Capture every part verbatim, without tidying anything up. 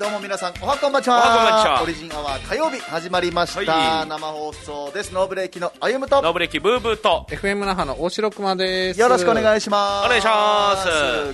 どうも皆さんおはこんばんちは。 おはこんばんちは。 オリジンアワー火曜日始まりました、 はい、 生放送です。ノーブレーキのあゆむとノーブレーキブーブーとエフエム 那覇の大城熊です。 よろしくお願いします。 お願いします。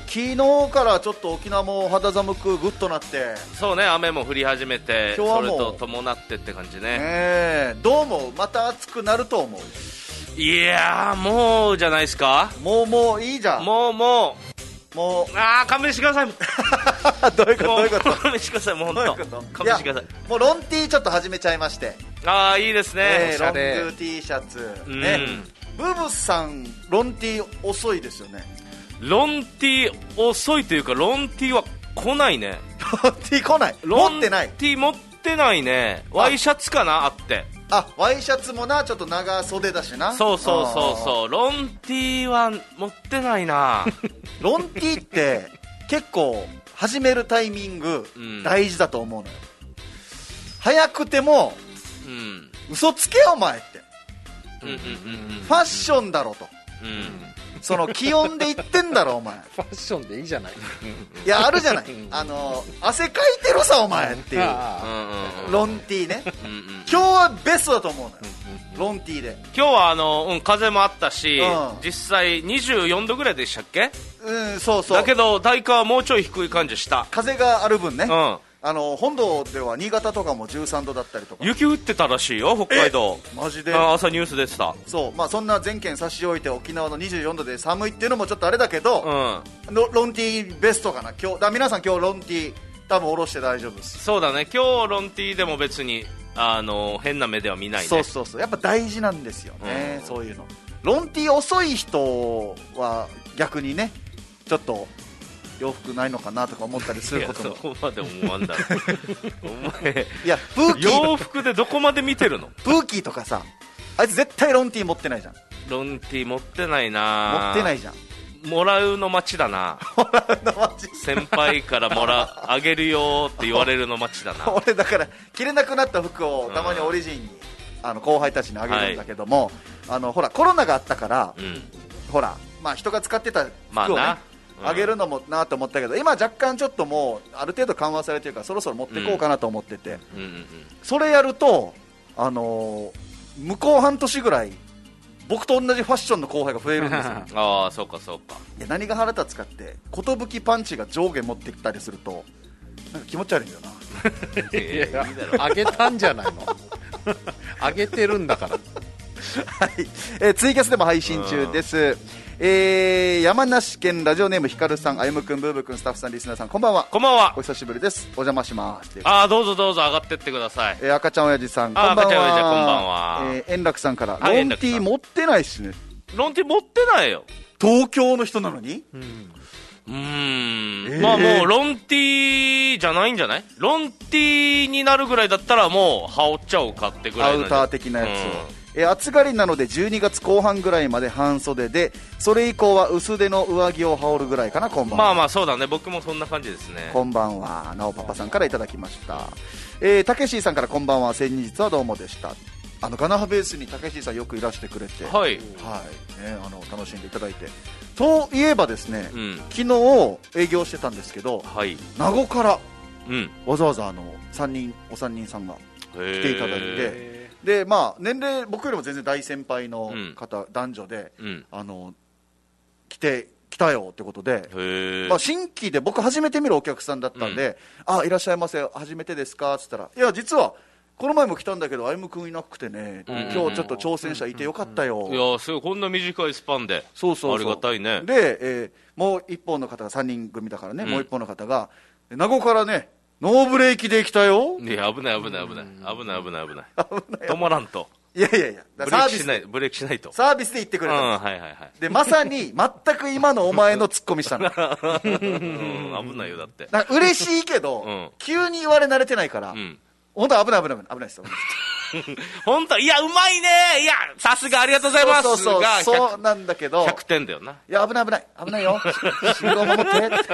昨日からちょっと沖縄も肌寒くグッとなって、 そうね、雨も降り始めて、 今日はもうそれと伴ってって感じね。 えー、どうもまた暑くなると思う。 いやーもうじゃないですか。 もうもういいじゃん。 もうもうもうあー勘弁してください。 どういうことどういうこと勘弁してください。もう本当勘弁してください。 もうロン T ちょっと始めちゃいまして、 ああいいですね、 えー、 おしゃれロング T シャツ、ね、ブーブさんロン T 遅いですよね。 ロン T 遅いというかロン T は来ないね。 ロン T 来ない。持ってない。 ロン T 持ってないね。ワイシャツかなあって。 あ、ワイシャツもな、ちょっと長袖だしな。 そうそうそうそう。ロン T は持ってないな。 ロン T って結構始めるタイミング大事だと思うのよ、うん、早くても、うん、嘘つけよお前って、うんうんうんうん、ファッションだろと、うん、その気温で言ってんだろお前。 ファッションでいいじゃない。 いやあるじゃない。あの汗かいてるさお前っていうロン T ね。今日はベストだと思うのよ、ロン T で。 今日はあの、うん、風もあったし、うん、実際にじゅうよんどぐらいでしたっけ。 うん、そうそう。 だけど大火はもうちょい低い感じした。 風がある分ね、うん、あの本土では新潟とかもじゅうさんどだったりとか。 雪降ってたらしいよ北海道。 マジで。 朝ニュース出てた。 そう、まあ、そんな全県差し置いて沖縄のにじゅうよんどで寒いっていうのもちょっとあれだけど、うん、ロ, ロン T ベストかな今日だ。皆さん今日ロン T 多分下ろして大丈夫です。 そうだね、今日ロン T でも別にあの変な目では見ないね。 そうそうそう、やっぱ大事なんですよね、うん、そういうの。ロン T 遅い人は逆にねちょっと洋服ないのかなとか思ったりすることも。いやそこまで思わんだろお前いやプーキー洋服でどこまで見てるの。 プーキーとかさ、あいつ絶対ロン T 持ってないじゃん。 ロン T 持ってないな。 持ってないじゃん。 もらうの待ちだな。 もらうの待ち。 先輩からもらあげるよって言われるの待ちだな。 俺だから着れなくなった服をたまにオリジンに、うん、あの後輩たちにあげるんだけども、はい、あのほらコロナがあったから、うん、ほらまあ人が使ってた服をね、まあなうん、あげるのもなと思ったけど、今若干ちょっともうある程度緩和されてるからそろそろ持っていこうかなと思ってて、うんうんうんうん、それやると、あのー、向こう半年ぐらい僕と同じファッションの後輩が増えるんですよああそうかそうか。 いや何が腹立つかって寿パンチが上下持ってきたりするとなんか気持ち悪いんだよな。 いやいやあげたんじゃないのあげてるんだからはい、 えー、ツイキャスでも配信中です。えー、山梨県ラジオネームひかるさん、あゆむくん、ブーブくん、スタッフさん、リスナーさん、こんばんは。 こんばんは。 お久しぶりです。お邪魔します。 ああどうぞどうぞ上がってってください。 えー、赤ちゃん親父さん、こんばんは。 赤ちゃん親父こんばんは。 えー、円楽さんから、ロン T 持ってないっすね。 ロン T 持ってないよ。 東京の人なのに。うんうーん、えー、まあもうロン T じゃないんじゃない。ロン T になるぐらいだったらもう羽織っちゃおうかってぐらいのアウター的なやつを、うんえー、暑がりなのでじゅうにがつこう半ぐらいまで半袖で、それ以降は薄手の上着を羽織るぐらいかな。こんばんは。 まあまあそうだね、僕もそんな感じですね。 こんばんは。なおパパさんからいただきました。えー、たけしーさんからこんばんは、先日はどうもでした。あのガナハベースにたけしーさんよくいらしてくれて、はい、はいね、あの楽しんでいただいて、といえばですね、うん、昨日営業してたんですけど、はい、名護から、うん、わざわざあのさんにんお三人さんが来ていただいて、でまあ、年齢僕よりも全然大先輩の方、うん、男女で、うん、あの来て来たよってことで、まあ、新規で僕初めて見るお客さんだったんで、うん、あいらっしゃいませ初めてですかって言ったら、いや実はこの前も来たんだけどあゆむくんいなくてね、うん、今日ちょっと挑戦者いてよかったよ、 うん、いやすごいこんな短いスパンで。そうそうそうありがたいね。 で、えー、もう一方の方がさんにん組だからね、うん、もう一方の方が名護からねノーブレーキで来たよ。 いや危ない危ない危ない危ない危ない危ない止まらんと。 いやいやいやブレーキしないブレーキしないとサービスで言ってくれたんです、うんはいはいはい、でまさに全く今のお前のツッコミしたの、 うん、危ないよだってなんか嬉しいけど、うん、急に言われ慣れてないから、うん、本当は危ない危ない危ないですよ本当いやうまいね。いやさすがありがとうございます。 そうそうそうそうなんだけどひゃくてんだよな。 いや危ない危ない危ないよ信号守って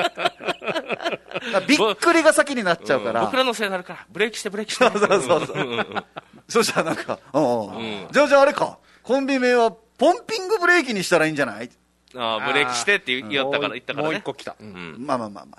びっくりが先になっちゃうから、 うん、僕らのせいになるからブレーキしてブレーキしてそうそうそうそうそしたらなんか、うんうん、じゃあじゃああれかコンビ名はポンピングブレーキにしたらいいんじゃない。 あブレーキしてって言ったから、言ったからね。 もう一個来た。うん、 まあまあまあま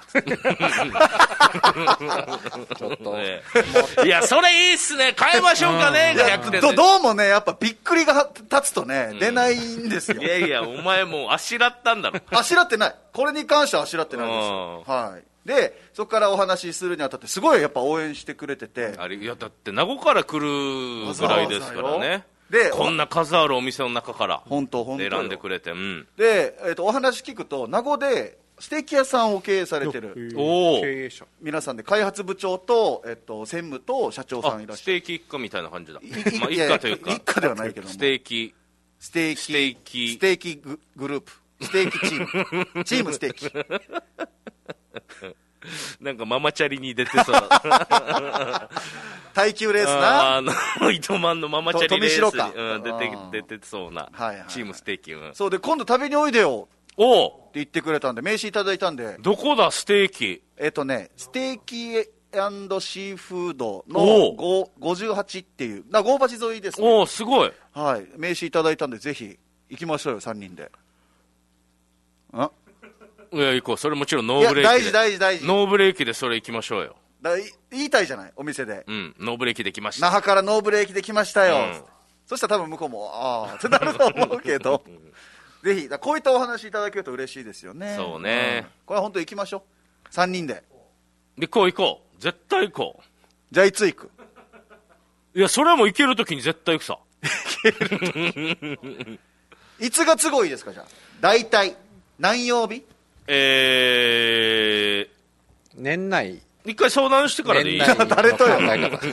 あ。ちょっと。 いや、それいいっすね。変えましょうかね。 ど, どうもね、やっぱびっくりが立つとね、うん、出ないんですよ。 いやいや、お前もうあしらったんだろ。 あしらってない。これに関してはあしらってないですよ。はい。で、そこからお話しするにあたって、すごいやっぱ応援してくれてて。 あれ、いや、だって名護から来るぐらいですからね。でこんな数あるお店の中から本当本当選んでくれて、うん、 で、えー、とお話聞くと名護でステーキ屋さんを経営されてるお皆さんで開発部長と、えー、と専務と社長さんいらっしゃる。 ステーキ一家みたいな感じだ。まあ、一家というか一家ではないけどもステーキステーキステーキステーキ グ, グループステーキチームチームステーキなんかママチャリに出てそう耐久レースなあの糸満のママチャリレースに、うん、出て出てそうな、 はいはいはい、 チームステーキ、うん、 そうで今度食べにおいでよおって言ってくれたんで名刺いただいたんで。 どこだステーキ。 えっ、ー、とねステーキ&シーフードのごじゅうはちっていうな郷橋沿いですね。 おすごい、 はい、名刺いただいたんでぜひ行きましょうよさんにんで。あいや行こう。それもちろんノーブレーキで。 大事大事大事。 ノーブレーキでそれ行きましょうよ。 だ言いたいじゃないお店で。 うんノーブレーキで来ました。 那覇からノーブレーキで来ましたよ、うん、そしたら多分向こうもああってなると思うけどぜひこういったお話いただけると嬉しいですよね。 そうね、うん、 これは本当行きましょうさんにんで。 行こう行こう絶対行こう。 じゃあいつ行く。 いやそれはもう行けるときに絶対行くさいつが都合いいですか。じゃあ大体何曜日。 えー、 年内一回相談してからでいい。 誰とよ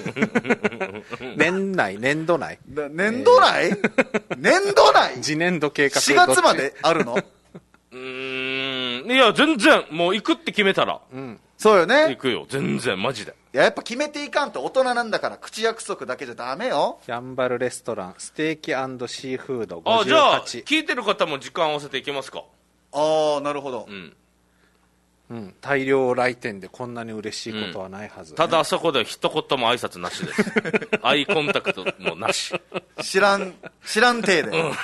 年内年度内年度内、えー、年度内次年度計画しがつまであるのうーんいや全然もう行くって決めたら、 うん、そうよね行くよ全然マジで。 いややっぱ決めていかんと大人なんだから口約束だけじゃダメよ。 やんばるレストランステーキ&シーフードごじゅうはち。 あじゃあ聞いてる方も時間合わせていけますか。 ああなるほど、 うんうん、大量来店でこんなに嬉しいことはないはず、ね、 うん、ただあそこで一言も挨拶なしですアイコンタクトもなし知らん知らん体で、うん、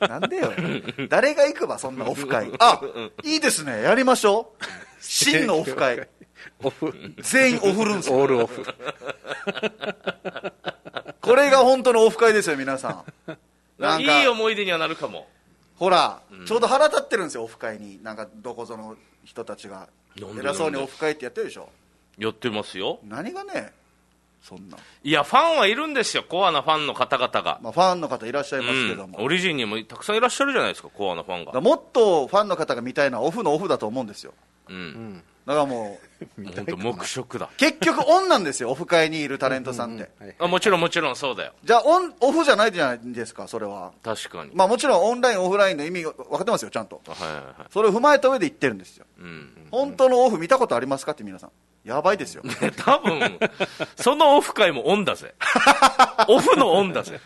なんでよ誰が行くばそんなオフ会。あ、うん、いいですねやりましょう真のオフ会オフ全員オフるんすよオールオフこれが本当のオフ会ですよ皆さん。 なんかいい思い出にはなるかも。 ほら、うん、ちょうど腹立ってるんですよオフ会に。なんかどこぞの人たちが偉そうにオフ会ってやってるでしょ。 やってますよ。 何がねそんな。 いやファンはいるんですよコアなファンの方々が、 まあ、ファンの方いらっしゃいますけども、 うん、オリジンにもたくさんいらっしゃるじゃないですかコアなファンが。 もっとファンの方が見たいのはオフのオフだと思うんですよ。 うん、うん、 だからもう本当黙食だ結局オンなんですよオフ会にいるタレントさんって、うんうん、 あもちろんもちろんそうだよ。 じゃあオンオフじゃないじゃないですかそれは。 確かにまあもちろんオンラインオフラインの意味分かってますよちゃんと、 はいはいはい、 それを踏まえた上で言ってるんですよ、 うん、 本当のオフ見たことありますかって皆さんやばいですよ多分そのオフ会もオンだぜオフのオンだぜ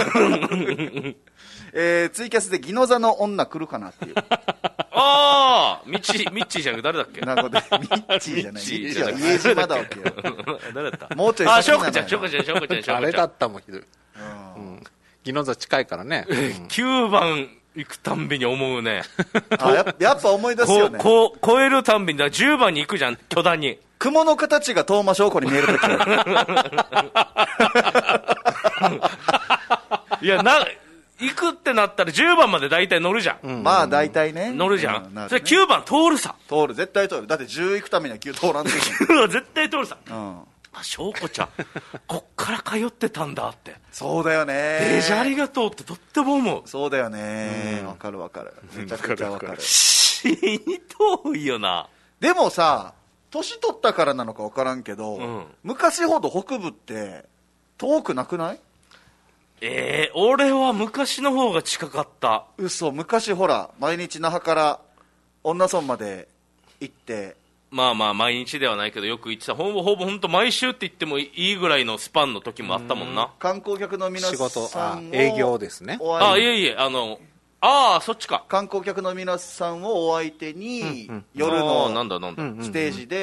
えー、ツイキャスでギノザの女来るかなっていうああミッチーミッチーじゃなくて誰だっけ。 なるほどミッチーじゃないミッチーは家島だわけよ誰だったもうちょいあ翔子ちゃん翔子ちゃん翔子ちゃん翔子ちゃんあれだったもんひどい、うん、ギノザ近いからね、うん、 きゅうばん行くたんびに思うねあ や, やっぱ思い出すよね。 ここ超えるたんびにだじゅうばんに行くじゃん巨大に。 雲の形が東間翔子に見えるときいやな行くってなったらじゅうばんまで大体乗るじゃん、 うん、まあ大体ね乗るじゃん、うんね、 それきゅうばん通るさ。 通る絶対通る。だってじゅう行くためにはきゅう通らんといけない絶対通るさ、 うん、 あ翔子ちゃんこっから通ってたんだってそうだよねデジありがとうってとっても思う。 そうだよねわ、うん、かるわかるめちゃくちゃわかる死に遠いよな。 でもさ年取ったからなのかわからんけど、うん、昔ほど北部って遠くなくない？ えー、俺は昔の方が近かった。 嘘昔ほら毎日那覇から恩納村まで行ってまあまあ毎日ではないけどよく行ってた。ほぼほぼ本当毎週って言ってもいいぐらいのスパンの時もあったもんな。 観光客の皆さんを仕事あ営業ですね。 あいえいえあのああそっちか。 観光客の皆さんをお相手に、うんうん、夜のステージで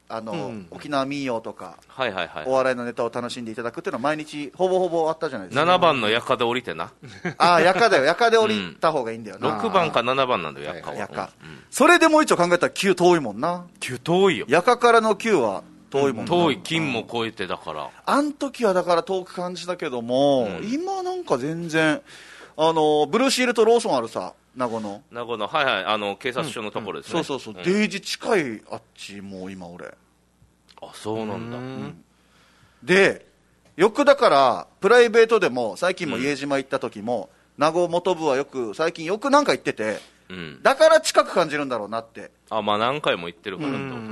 あの、うん、沖縄民謡とか、 はいはいはい、 お笑いのネタを楽しんでいただくっていうのは毎日ほぼほぼあったじゃないですか。 ななばんのやかで降りてなああ、やかだよ、やかで降りた方がいいんだよな、 うん、ろくばんかななばんなんだよ、やかは。 やか、うん、それでもう一応考えたらきゅう遠いもんな。 きゅう遠いよ。 やかからのきゅうは遠いもんな、 うん、遠い、金も超えてだから。 あん時はだから遠く感じたけども、うん、今なんか全然、あのブルーシールとローソンあるさ、名護の名護の、はいはい、あの警察署のところですね、 うんうん、そうそうそう、うん、デイジ近いあっちもう今俺、 あ、そうなんだ。うん、 でよくだからプライベートでも最近も家島行った時も、うん、名護元部はよく最近よくなんか行ってて、うん、だから近く感じるんだろうなって。 あ、まあ何回も行ってるからってことね、うん、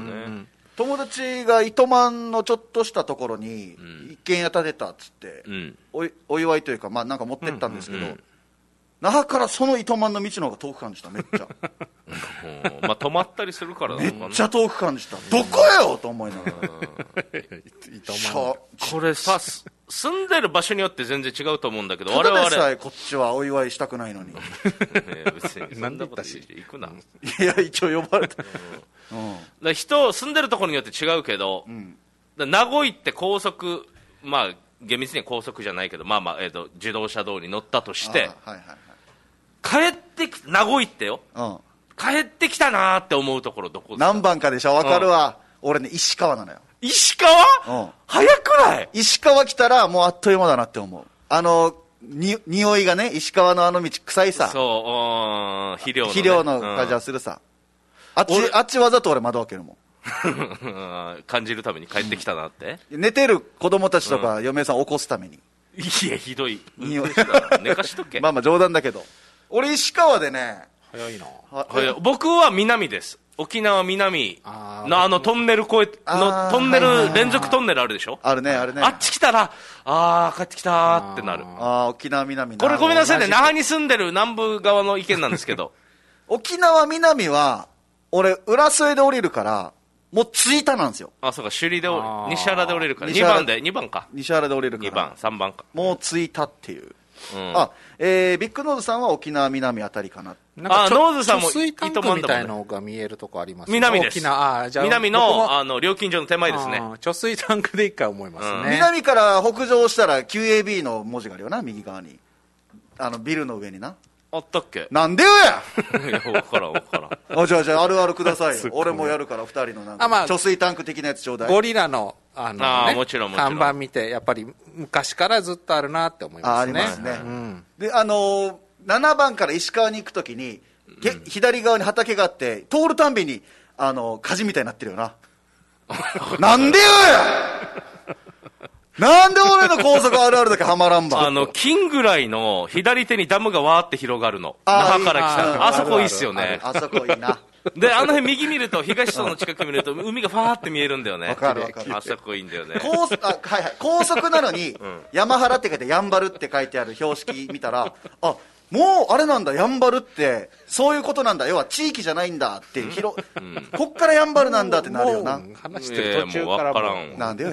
友達が糸満のちょっとしたところに一軒家建てたっつって、うん、お, お祝いというか、まあ、なんか持ってったんですけど、うんうんうん、那覇からその糸満の道の方が遠く感じた。めっちゃまあ止まったりするからなのかな。 めっちゃ遠く感じた。どこよと思いながら糸満これさ、住んでる場所によって全然違うと思うんだけど、 我々ただでさえこっちはお祝いしたくないのに別にそんなこと言って行くな。 いや一応呼ばれた、 うんうん、だ人住んでるところによって違うけど、うん、だ名護行って高速、まあ厳密には高速じゃないけど、まあまあ、えーと、自動車道に乗ったとして、はいはいはい、帰ってき名護行ってよ、うん、帰ってきたなーって思うところどこですか？ 何番かでしょ、分かるわ、うん、俺ね石川なのよ。 石川、うん、早くない？ 石川来たらもうあっという間だなって思う。あのに匂いがね、石川のあの道臭いさ。 そう、肥料の、ね、 肥料の感じはするさ、うん、あっちあっちわざと俺窓開けるもん感じるために帰ってきたなって、 うん、寝てる子供たちとか嫁さん起こすために、 いやひどい匂い寝かしとけまあまあ冗談だけど、俺石川でね、 早いな。 早い。僕は南です。沖縄南のあのトンネル越えのトンネル連続トンネルあるでしょ。 あるねあるね。 あっち来たらあー帰ってきたーってなる。 ああ沖縄南。 これごめんなさいね、那覇に住んでる南部側の意見なんですけど沖縄南は俺浦添で降りるからもう着いたなんですよ。 あ、そうか、首里で西原で降りるからにばんでにばんか、 西原で降りるからにばんさんばんか、 もう着いたっていう、うん、あ、えー、ビッグノーズさんは沖縄南あたりかな。 なんかあ、ノーズさんも貯水タンクみたいのが見えるとこありますね。 南です。 沖縄、あ、じゃあ南のあの料金所の手前ですね。 貯水タンクで一回思いますね、うん、 南から北上したら キューエービー の文字があるよな、右側に、あのビルの上にな。 あったっけ？ なんでよやいや分からん分からんあ、じゃあじゃああるあるくださいよ俺もやるからふたりのなんか、まあ、貯水タンク的なやつちょうだい。 ゴリラのあの、ね、 あ、もちろんもちろん看板見てやっぱり昔からずっとあるなって思いますね。 あ、ありますね、うん、であのー、ななばんから石川に行くときに、うん、左側に畑があって通るたんびにあのー、火事みたいになってるよななんでよやなんで俺の高速あるあるだけはまらんば。 あの金ぐらいの左手にダムがわーって広がるの、那覇から来たら あ, あそこいいっすよね。 あそこいいなであの辺右見ると東荘の近く見ると海がファーって見えるんだよね。 わかるわかる。 あそこいいんだよね。 高速、あ、はいはい、高速なのに、うん、山原って書いてやんばるって書いてある標識見たらあ、もうあれなんだ、やんばるってそういうことなんだ、要は地域じゃないんだっていう、広、うん、こっからやんばるなんだってなるよな。 話してる途中からもう、 もうなんでよや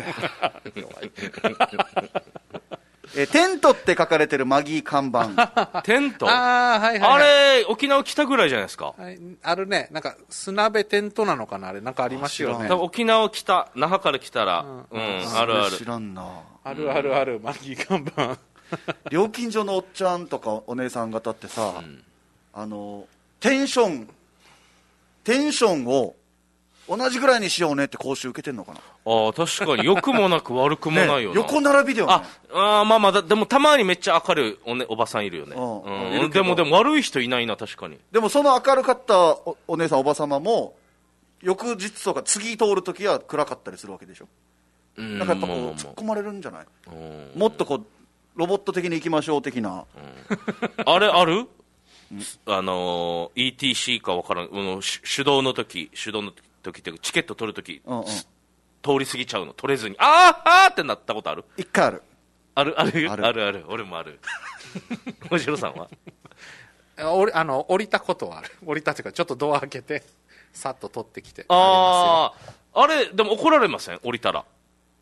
えテントって書かれてるマギー看板テント、 あ、はいはいはい、 あれ沖縄来たぐらいじゃないですか、 はい、あるね、なんか砂辺テントなのかな、あれなんかありますよね。 多分沖縄来た、那覇から来たら、うん、うん、あるある、 知らんな、 あるあるある、マギー看板料金所のおっちゃんとかお姉さん方ってさ、うん、あのテンションテンションを同じぐらいにしようねって講習受けてんのかな。 ああ、確かに良くもなく悪くもないよな、 ね、横並びだよね。 ああ、まあまあ、でもたまにめっちゃ明るい お,、ね、おばさんいるよね、うんうん、でもでも悪い人いないな、確かに。 でもその明るかった お, お姉さんおば様も翌日とか次通るときは暗かったりするわけでしょ。なんかやっぱこう突っ込まれるんじゃない。もっとこうロボット的に行きましょう的な、うん、 あれあるあの イーティーシー か分からん、うん、手動の時手動の時ってチケット取る時、うんうん、通り過ぎちゃうの、取れずにあーあーってなったことある？ 一回あるあるあるあるあるある、俺もあるおじろさんはおりあの降りたことはある。降りたっていうかちょっとドア開けてさっと取ってきて。 ああ、あれでも怒られません？降りたら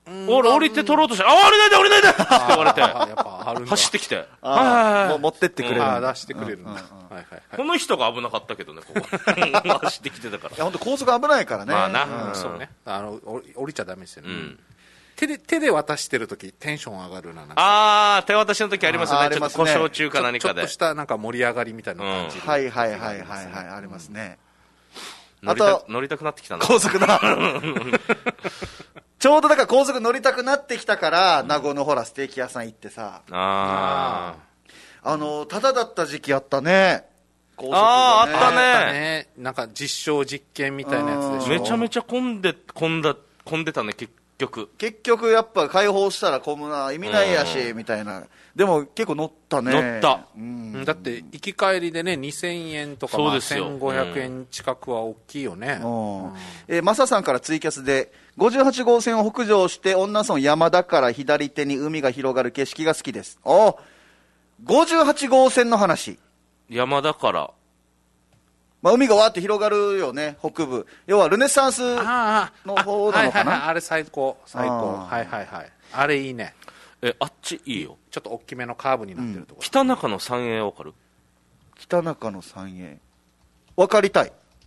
俺降りて取ろうとして、あ、降りないで降りないでって言われて、走ってきて、 もう持ってってくれる。 あ、出してくれるんだ。 この人が危なかったけどね、ここ。走ってきてたから。 いや、本当高速危ないからね。 まあな。 そうね。あの、降りちゃダメですよね。手で、手で渡してるときテンション上がるな。 ああ、手渡しのときありますよね。ちょっと故障中か何かで。 ちょっとしたなんか盛り上がりみたいな感じ。 はいはいはいはいはい、ありますね。 あと、乗りたくなってきたな。 高速な。ちょうどだから高速乗りたくなってきたから、名護のほら、ステーキ屋さん行ってさ。 ああ。あの、ただだった時期あったね。 高速ああ、あったね。 なんか実証実験みたいなやつでしょ。 めちゃめちゃ混んで、混んだ、混んでたね、結局。 結局やっぱ開放したら混むな、意味ないやし、みたいな。でも結構乗ったね。 乗った。 うん、だって行き帰りでね、にせんえんとか、まあ、せんごひゃくえん近くは大きいよね。 うんうん、えー、マサさんからツイキャスで、ごじゅうはち号線を北上して恩納村山田から左手に海が広がる景色が好きです。おごじゅうはち号線の話。 山田から。 まあ、海がわーって広がるよね、北部。要はルネサンスの方なのかな。あ、あ、 はいはいはい、あれ最高、最高。はいはいはい。あれいいね。 え、あっちいいよ。 ちょっと大きめのカーブになってるところ。うん、 北中の三栄わかる？ 北中の三栄。わかりたい。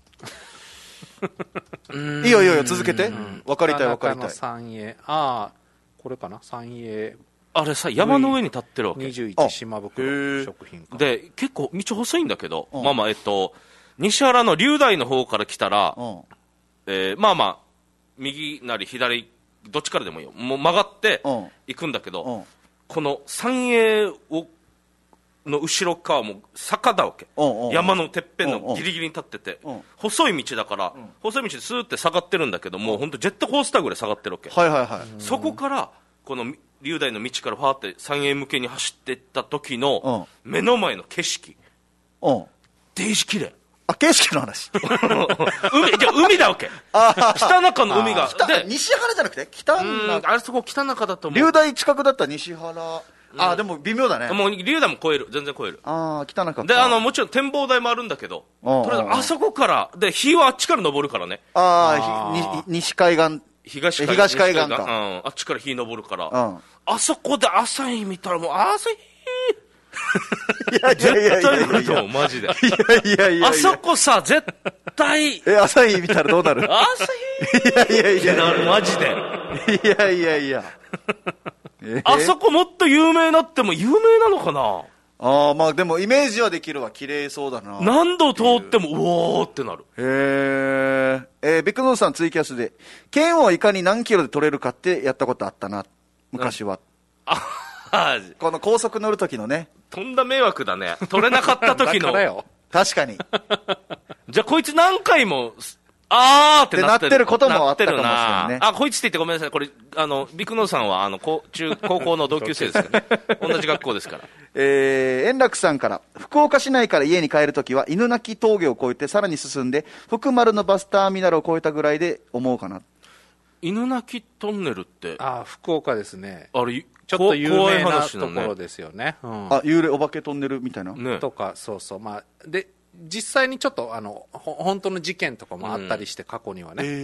いいよいいよ、続けて。わかりたいわかりたい。 北中の三栄。ああ、これかな、三栄。 あれさ、山の上に立ってるわけ。 にじゅういち島袋食品か。 で、結構道細いんだけど、まあまあ、えっと、西原の龍大の方から来たら、えー、まあまあ、右なり左、どっちからでもいいよ。もう曲がって行くんだけど、この三栄を、の後ろ側も坂だわけ。山のてっぺんのギリギリに立ってて、細い道だから、細い道でスーって下がってるんだけど、もう本当ジェットコースターぐらい下がってるわけ。 はいはいはい。 そこから、この龍大の道からファーって三栄向けに走っていった時の目の前の景色。デージ綺麗。 あ、景色の話。 海、じゃ海だわけ。北中の海が。 で、西原じゃなくて北中。 あれそこ北中だと思う。 龍大近くだったら西原。あ、でも微妙だね。 もう龍大も超える。全然超える。 ああ、北中か。 で、あの、もちろん展望台もあるんだけど、とりあえずあそこから、で、日はあっちから昇るからね。 ああ、西海岸。 東海岸。 東海岸か。 うん。あっちから日昇るから。あそこで朝日見たらもう、朝日いやいやいやいやいやいや、 マジで。いやいやいや、 あそこさ、絶対。 え、朝日見たらどうなる？ 朝日。 いやいやいやいや、 マジで。 いやいやいや。 あそこもっと有名になっても有名なのかな？ ああ、まあでもイメージはできるわ。綺麗そうだな。 何度通ってもうおーってなる。 へえ。えー、ビッグノーさんツイキャスで剣をいかに何キロで取れるかってやったことあったな、昔は。あこの高速乗る時のね。 とんだ迷惑だね。取れなかった時の。 確かに。 じゃあこいつ何回も、あーってなってる。 なってることもあったかもしれないね。 あ、こいつって言ってごめんなさい。これ、あの、ビクノさんは、あの、高中、高校の同級生ですからね。同じ学校ですから。 えー、円楽さんから、福岡市内から家に帰るときは、犬鳴峠を越えてさらに進んで、福丸のバスターミナルを越えたぐらいで思うかな。 犬鳴トンネルって。 あ、福岡ですね。 あれ、 ちょっと有名なところですよね。うん、 あ、幽霊お化けトンネルみたいな、 ね、とか、そうそう。まあ、で、実際にちょっとあの本当の事件とかもあったりして、過去にはね、うん、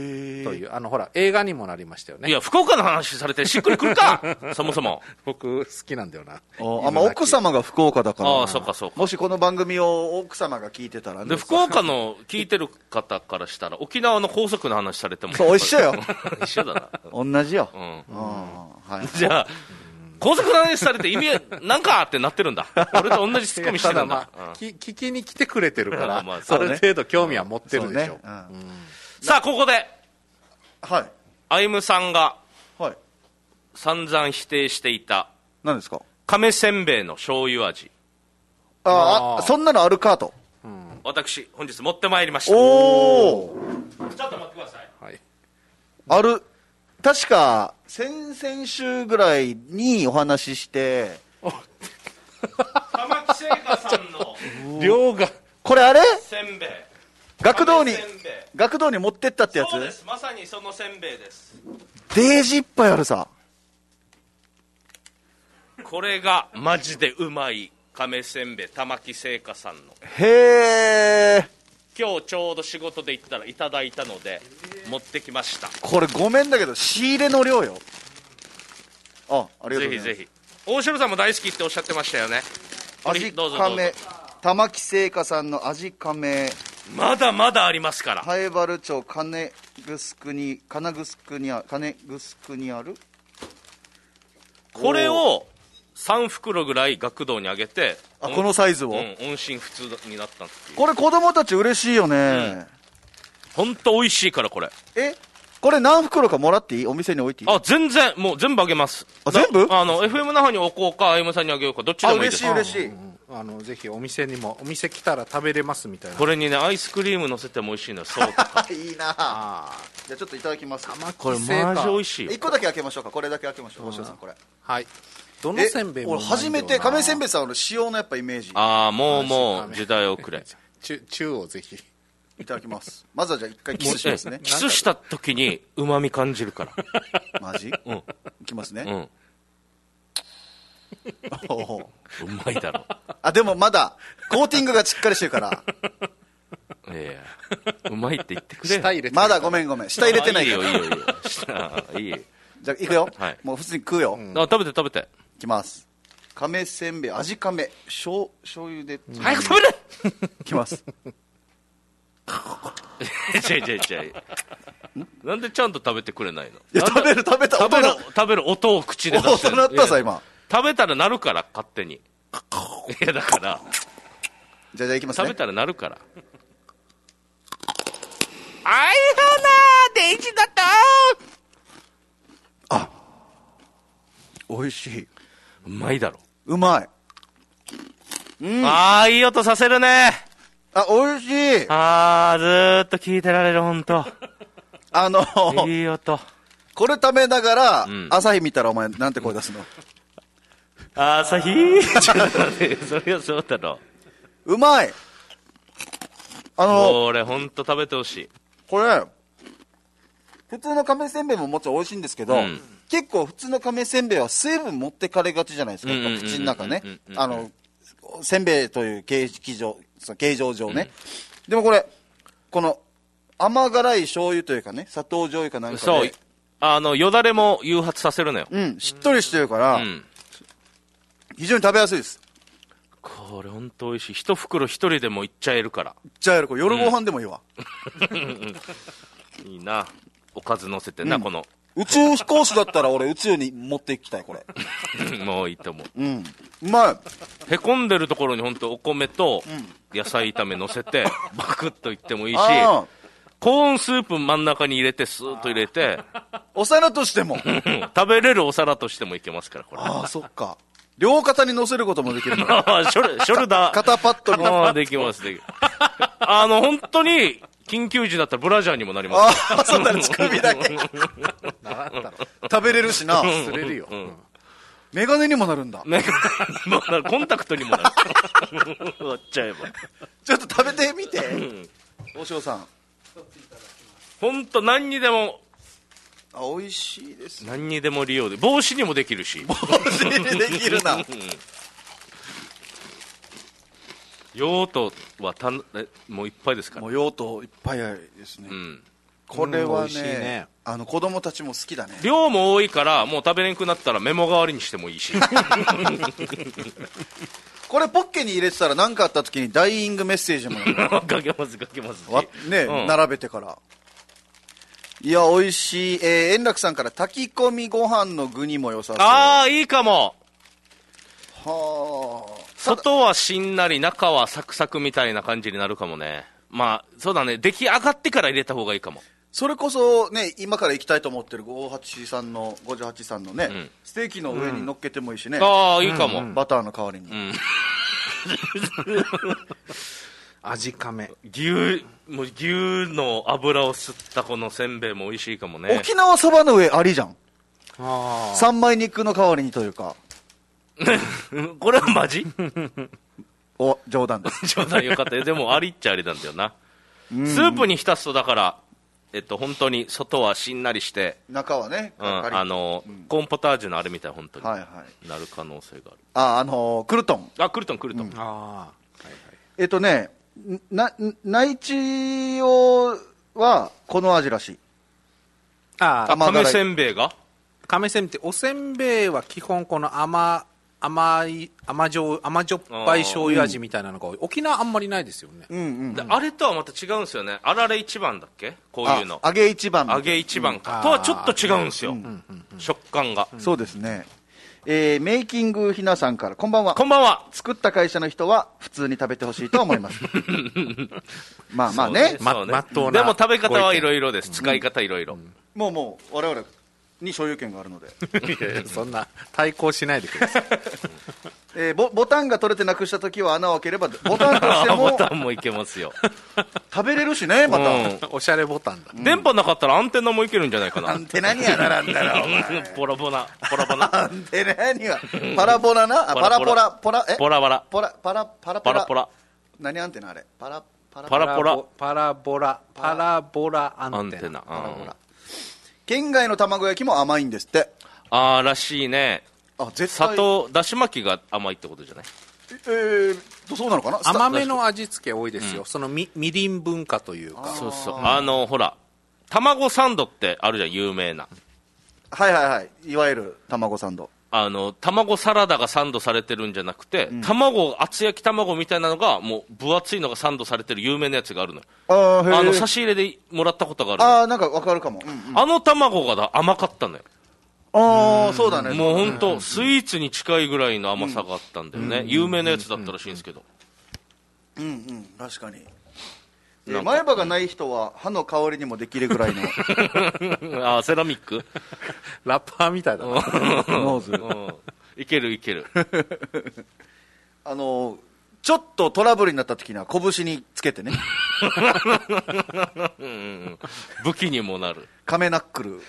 というあのほら映画にもなりましたよね。 いや福岡の話されてしっくりくるかそもそも僕好きなんだよな。 あ、まあ、奥様が福岡だから。 ああ、そうかそうか。 もしこの番組を奥様が聞いてたらね。 で福岡の聞いてる方からしたら沖縄の高速の話されてもそう一緒よ一緒だな同じよ、うんうんはい、じゃあ高速の話されて意味なんかってなってるんだ。俺と同じツッコミしてるんだ。 まあうん、聞きに来てくれてるから、まあある程度興味は持ってるでしょ。ねうん、 さあここで、 はい、 歩夢さんが、 はい、 散々否定していた何ですか？ 亀せんべいの醤油味。 ああ、そんなのあるかと、 うん、私本日持ってまいりました。 おお、 ちょっと待ってください、 はい、 ある。確か先々週ぐらいにお話しして玉木製菓さんの量がこれあれせんべい学童に学童に持ってったってやつ。 そうです、まさにそのせんべいです。 デージいっぱいあるさ。 これがマジでうまい亀せんべい、玉木製菓さんの。 へえ。 今日ちょうど仕事で行ったらいただいたので持ってきました。 これごめんだけど仕入れの量よ。 あ、ありがとうございます。 ぜひぜひ。大城さんも大好きっておっしゃってましたよね。 味どうぞどうぞ。 亀、玉木製菓さんの味亀。 まだまだありますから。 南原町金城に、金城にあ、金城にある。 これをさん袋ぐらい学童にあげて、 あ、このサイズを、うん、 音信不通になったっていう。 これ子供たち嬉しいよね。 ほんと美味しいからこれ。 え、これ何袋かもらっていい？お店に置いていい？ あ、全然、もう全部あげます。 あ、全部？ あの、エフエム 那覇に置こうか、アイムさんにあげようか、どっちでもいいです。 あ、嬉しい嬉しい。 あの、ぜひお店にも、お店来たら食べれますみたいな。 これにね、アイスクリーム乗せても美味しいのよ、そうとか。 いいなあ。じゃあちょっといただきます。 これマジ美味しい。 いっこだけ開けましょうか。これだけ開けましょう。大城さん、これ。 はい。どのせんべいも。 俺初めて、亀せんべいさんの塩のやっぱイメージ。 ああ、もうもう、時代遅れ。 チュ、チュをぜひ。 いただきます。まずはじゃあ一回キスしますね。 キスした時に旨味感じるから。 マジ？うん。いきますね。 うん。うまいだろ。 あ、でもまだコーティングがしっかりしてるから。 いやいや、うまいって言ってくれ。 下入れてまだごめんごめん。下入れてないから。いいよいいよいいよ。下いい。 じゃあ行くよ。 はい。 もう普通に食うよ。 あ、食べて食べて。 いきます。亀せんべい味亀醤醤油で。 早く食べれ。 いきます。 違う違う違う。なんでちゃんと食べてくれないの？ いや、食べる食べた。 食べる食べる音を口で出してる。 音鳴ったさ今。 食べたらなるから勝手に。いやだから。 じゃあじゃあいきますね。 食べたらなるから。あいはなデイジだった。 あ、美味しい。 うまいだろ。 うまい。 うん。ああ、いい音させるね。 あ、美味しい。 ああ、ずーっと聞いてられる、ほんと。 あのー、 いい音。 これ食べながら、 うん、 朝日見たらお前なんて声出すの？ 朝日ーちょっと待って、それはそうだろ。 うまい。あのー、 これほんと食べてほしい。 これ、普通の亀せんべいももちろん美味しいんですけど、うん、結構普通の亀せんべいは水分持ってかれがちじゃないですか、口の中ね。あの、せんべいという形状、形状上ね、うん、でもこれこの甘辛い醤油というかね、砂糖醤油かなんかで、 そう、あのよだれも誘発させるのよ。 うん、しっとりしてるから、うん、非常に食べやすいです。 これ本当美味しい。一袋一人でもいっちゃえるから。 いっちゃえる。これ夜ご飯でもいいわ、 うん、いいな、おかず乗せてな、うん、この宇宙飛行士だったら俺宇宙に持っていきたいこれ。 もういいと思う。 うん、うまい。 へこんでるところに本当お米と野菜炒め乗せてバクッといってもいいし、コーンスープ真ん中に入れてスーッと入れてお皿としても食べれるお皿としてもいけますから、これ。 ああ、そっか。両肩に乗せることもできるの。 ショル、ショルダー肩パッドにもできますできる。あの本当に緊急時だったらブラジャーにもなります。 ああ、そうだね、乳首だけ食べれるしな。 釣れるよ、うん、 メガネにもなるんだ。 メガネにもなる、コンタクトにもなる。割っちゃえば。 ちょっと食べてみて、大城さん。 本当何にでも。 あ、美味しいです、ね、 何にでも利用で、帽子にもできるし。 帽子にできるな。 用途はたえもういっぱいですから。 もう用途いっぱいですね、うん、これは ね,、うん、ね、あの子供たちも好きだね。 量も多いからもう食べれなくなったらメモ代わりにしてもいいし。 これポッケに入れてたら何かあった時にダイイングメッセージもかけますかけますね、うん、並べてから。いや美味しい、えー、円楽さんから炊き込みご飯の具にも良さそう。 ああ、いいかも。 はあ、 外はしんなり中はサクサクみたいな感じになるかもね。まあそうだね、出来上がってから入れた方がいいかも。 それこそね、今から行きたいと思ってるごじゅうはちさんのごじゅうはちさんのね、うん、ステーキの上に乗っけてもいいしね、うん、 ああいいかも、うん、 バターの代わりに、うん、 味亀牛もう牛の油を吸ったこのせんべいも美味しいかもね。 沖縄そばの上ありじゃん。あ三枚肉の代わりにというか。 これはマジ？ お、冗談です。 冗談よかったよ。でもありっちゃありなんだよな。スープに浸すとだからえっと本当に外はしんなりして中はね、 うん、あの、うん、コーンポタージュのあれみたい本当に、はいはい、なる可能性がある。 あ、あのー、クルトン。 あ、クルトンクルトン、うん、あ、 はいはい、えっとね、な内地用はこの味らしい。 ああ、亀せんべいが亀せんべいっておせんべいは基本この甘甘い甘じょう甘じょっぱい醤油味みたいなのが多い、うん、沖縄あんまりないですよね、 うんうん、であれとはまた違うんですよね。あられ一番だっけ、こういうの揚げ一番揚げ一番か、うん、とはちょっと違うんですよ、うん、食感が、 うん、そうですね。えー、メイキングひなさんからこんばんは。 こんばんは。 作った会社の人は普通に食べてほしいと思いますまあまあね、 ままっとうな。でも食べ方はいろいろです、使い方いろいろ。 もうもう我々に所有権があるのでいやいやそんな対抗しないでくださいえー、ボ, ボタンが取れてなくしたときは穴を開ければボタンとしてもボタンもいけますよ食べれるしね、また、うん、 おしゃれボタンだ、 うん、電波なかったらアンテナもいけるんじゃないかな。 アンテナにはならんだろお前ポラボナポラボナアンテナにはパラボラなあパラポラポラえポラバラポラパラパラパラポラ何アンテナあれパラパラパラポラパラボラパラボラアンテナ、 パラボラ。県外の卵焼きも甘いんですって。 あーらしいね。 あ絶対砂糖だし巻きが甘いってことじゃない。 えーとそうなのかな。 甘めの味付け多いですよ、うん、その み, みりん文化というか。 そうそう、あのほら卵サンドってあるじゃん、有名な。 はいはいはい、いわゆる卵サンド。 あの卵サラダがサンドされてるんじゃなくて、うん、卵厚焼き卵みたいなのがもう分厚いのがサンドされてる有名なやつがあるのよ。ああの差し入れでもらったことがある。 ああなんかわかるかも、うんうん、 あの卵がだ甘かったのよ。 ああそうだね。 もう本当スイーツに近いぐらいの甘さがあったんだよね、うん、有名なやつだったらしいんですけど。 うんうん確かに。前歯がない人は歯の香りにもできるぐらいのあセラミックラッパーみたいだなノーズ、 うん、いけるいけるあのちょっとトラブルになった時には拳につけてねうん、武器にもなるカメナックル、うん、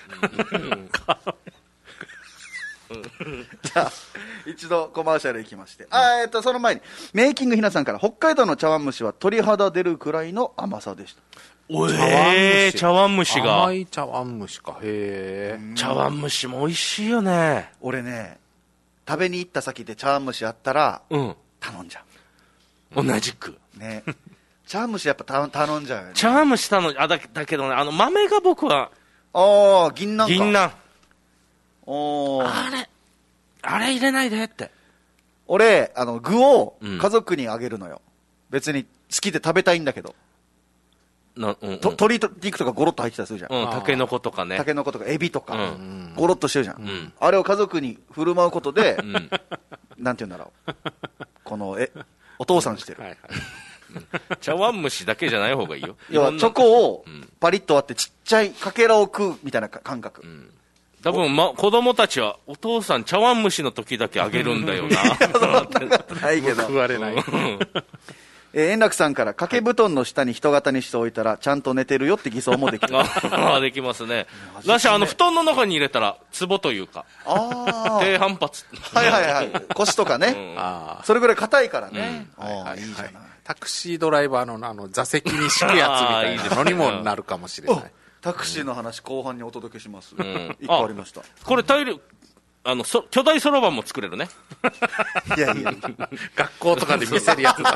じゃあ一度コマーシャル行きまして、うん、あえっとその前にメイキングひなさんから北海道の茶碗蒸しは鳥肌出るくらいの甘さでした。 おえー、茶碗蒸しが甘い茶碗蒸しか。へえ。 茶碗蒸しも美味しいよね。 俺ね食べに行った先で茶碗蒸しあったら、うん、頼んじゃう。同じくね茶碗蒸しやっぱ頼んじゃうよね。 茶碗蒸し頼んあだだけどね、あの豆が僕はああ銀杏か。 銀杏おあれあれ入れないでって。 俺あの具を家族にあげるのよ、うん、別に好きで食べたいんだけどな、うんうん、と鶏肉とかゴロッと入ってたりするじゃん、 うん、タケノコとかね、 タケノコとかエビとか、うん、ゴロッとしてるじゃん、 うん、 あれを家族に振る舞うことで、うん、なんて言うんだろうこのえお父さんしてる、はいはいうん、茶碗蒸しだけじゃない方がいいよ。 要はチョコをパリッと割ってちっちゃいかけらを食うみたいな感覚、うん多分、ま、子供たちはお父さん茶碗蒸しの時だけあげるんだよなそんなことないけど食われないえー、円楽さんから掛け布団の下に人型にしておいたらちゃんと寝てるよって偽装もできるあできますね。だしあの布団の中に入れたらツボというかあ低反発はいはいはい腰とかね、うん、あそれぐらい硬いからね、うん、はいはい、いいじゃない。 タクシードライバーのあの座席に敷くやつみたいなのにもなるかもしれないタクシーの話後半にお届けします、うん、いっこありました。 これ大量あのそ巨大そろばんも作れるねいやいや学校とかで見せるやつだ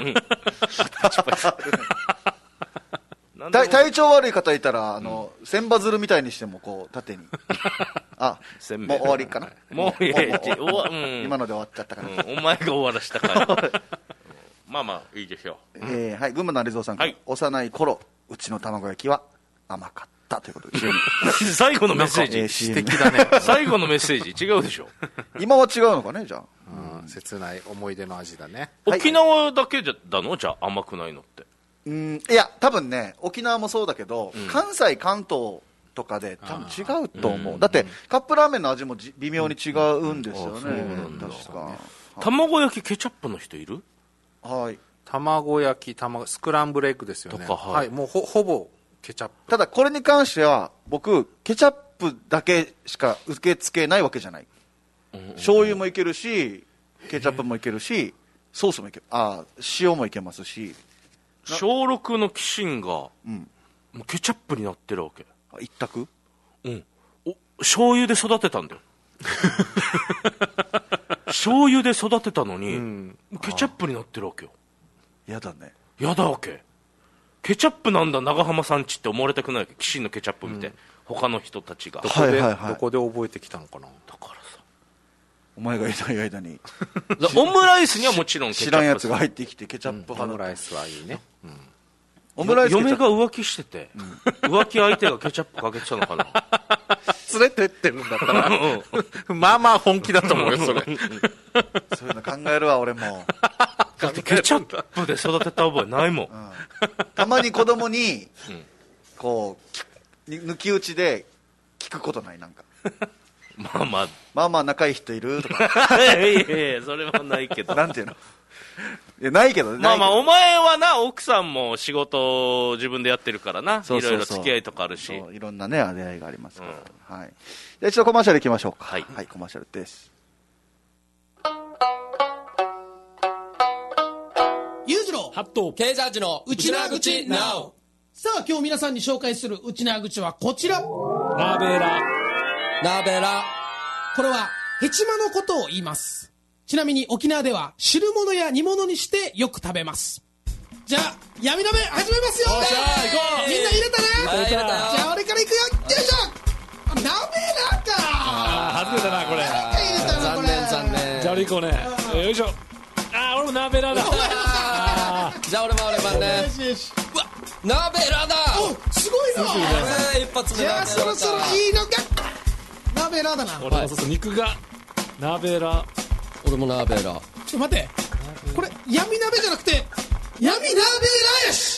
体調悪い方いたらあの、うん、千羽鶴みたいにしてもこう縦にあもう終わりかなもういやいや今ので終わっちゃったから、 うん、お前が終わらしたからまあまあいいでしょう、 えー、はい群馬の有蔵さんから、はい、幼い頃うちの卵焼きは甘かったということで最後のメッセージ、えー、 詩的だね最後のメッセージ違うでしょ今は違うのかねじゃあ、うん、切ない思い出の味だね。 沖縄だけだのじゃあ甘くないのって。 うんいや多分ね沖縄もそうだけど、うん、関西関東とかで多分違うと思う、うん、だってカップラーメンの味も微妙に違うんですよね、うん、確か、ね、 卵焼きケチャップの人いる。 はい卵焼き卵スクランブルエッグですよね。はい、はい、もう ほ, ほぼケチャップ。 ただこれに関しては僕ケチャップだけしか受け付けないわけじゃない、うんうんうん、醤油もいけるしケチャップもいけるしソースもいけるあ塩もいけますし小ろくのキシンが、うん、もうケチャップになってるわけ。 あ一択。 うんお醤油で育てたんだよ醤油で育てたのに、うん、ケチャップになってるわけよ。 やだね。 やだわけ。 ケチャップなんだ長浜さんちって思われたくない。キシンのケチャップ見て、うん、他の人たちがどこで、はいはいはい、どこで覚えてきたのかな。 だからさ、 お前がいない間にオムライスにはもちろんケチャップ、 知らんやつが入ってきてケチャップ派、 うん、オムライスはいいね、うん、 オムライス嫁が浮気してて、うん、浮気相手がケチャップかけてたのかな連れてってるんだったらまあまあ本気だと思うよそれそういうの考えるわ俺もだってケチャップで育てた覚えないもん、うん、 たまに子供にこう抜き打ちで聞くことない。なんかまあまあまあまあ仲いい人いるとかいやいやいやそれはないけどなんていうの、いやないけどね。 まあまあお前はな、奥さんも仕事を自分でやってるからな、そうそうそう、いろいろ付き合いとかあるし、 いろんなね出会いがありますから、うん、はい。じゃあ一度コマーシャルいきましょうか。 はい、 はい、コマーシャルです。 裕次郎ハットケージャージのうちなーぐち ナウ。 さあ今日皆さんに紹介するうちなーぐちはこちら。 ナベラナベラ、これはヘチマのことを言います。ちなみに沖縄では汁物や煮物にしてよく食べます。じゃあ闇鍋始めますよ。 おっしゃー行こう。 みんな入れたね。 入れた。 じゃあ俺から行くよ。よいしょ。鍋ラか。 あー外れたなこれ。 入れたなこれ。 残念残念。じゃあ俺行こうね。よいしょ。あー俺も鍋ラだ。 じゃあ俺も俺番ね。 よしよし。 うわ鍋ラだ。 おすごいな。 えー、一発目。 じゃあそろそろいいのか。鍋ラだな。 俺もそうそう肉が鍋ラ。 俺も鍋ラ。 ちょっと待って、これ闇鍋じゃなくて闇鍋ラよし。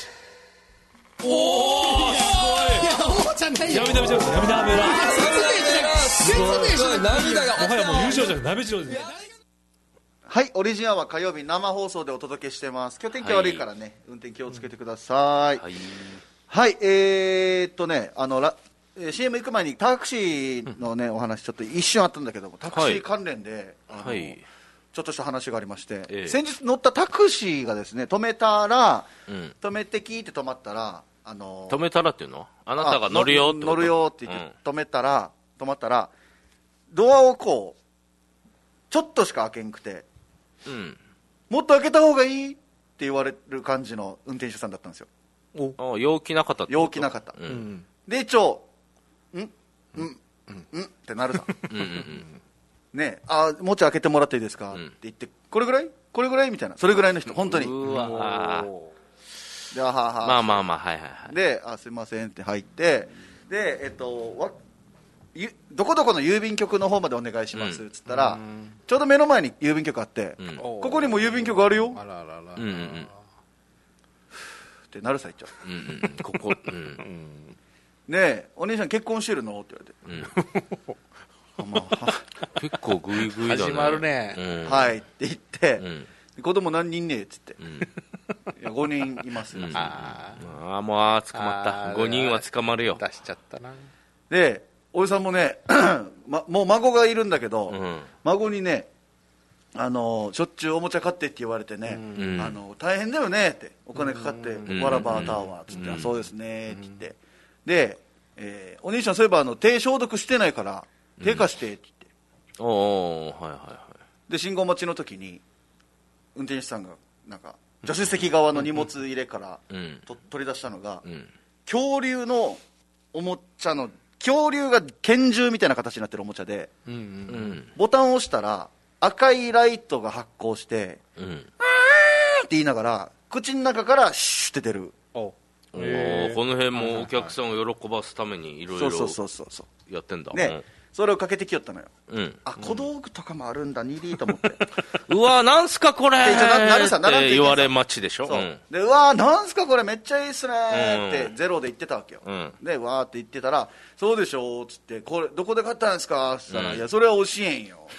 おおすごい。 いやおーじゃないよ。 闇鍋じゃなくて闇鍋ラ。 説明しない。 涙がもはやもう優勝じゃなくて鍋城です。 はい、オリジンアワー火曜日生放送でお届けしてます。今日天気悪いからね、はい、運転気をつけてください。はい、はい、えー、っとねあのラ シーエム 行く前にタクシーのね、うん、お話ちょっと一瞬あったんだけども、タクシー関連で、はい、あの、はい、ちょっとした話がありまして、ええ、先日乗ったタクシーがですね止めたら、うん、止めてキーって止まったら、あの止めたらっていうの？あなたが乗るよってこと？ 乗るよって言って、うん、止めたら止まったらドアをこうちょっとしか開けんくて、うん、もっと開けた方がいいって言われる感じの運転手さんだったんですよ。 お陽気な方ってこと？ 陽気な方、うん、で一応んんうんうんってなるさうんうん、うん、ね、あもうちょい開けてもらっていいですか、うん、って言って、これぐらいこれぐらいみたいな、それぐらいの人本当に。 うわではははまあまあまあはいはいはい。 であすいませんって入って、でえっとわどこどこの郵便局の方までお願いしますっつったら、うん、ちょうど目の前に郵便局あって、うん、ここにも郵便局あるよ、あららら、うんうんうん、ってなるさ言っちゃう、うんうん、ここ、うん、ねえお姉さん結婚してるのって言われて、うん、まあ、 結構グイグイだね、 始まるね、 うん、はいって言って、うん、子供何人ねっつって、うん、いやごにんいます、うん、 ああもう捕まった、ごにんは捕まるよ、 出しちゃったな。 でおじさんもね、ま、もう孫がいるんだけど、うん、孫にね、あのしょっちゅうおもちゃ買ってって言われてね、うん、あの大変だよねって、お金かかって、うん、わらばタワーっつって、うん、そうですねって言って、で、えー、お兄ちゃんそういえばあの手消毒してないから手貸してって言って、うん、おー、はいはいはい、で信号待ちの時に運転手さんがなんか助手席側の荷物入れから、うん、と取り出したのが、うん、恐竜のおもちゃの恐竜が拳銃みたいな形になってるおもちゃで、うんうんうん、ボタンを押したら赤いライトが発光して、うん、あーって言いながら口の中からシュッて出る。 おおこの辺もお客さんを喜ばすためにいろいろやってんだ。 ね、それをかけてきよったのよ、うん、あ小道具とかもあるんだ、にリと思ってうわなんすかこれーって言われ待ちでしょ。 そう、うん、でうわなんすかこれめっちゃいいっすねってゼロで言ってたわけよ、うん、でわーって言ってたら、そうでしょっつって、これどこで買ったんですかって言ったら、うん、いやそれは教えんよ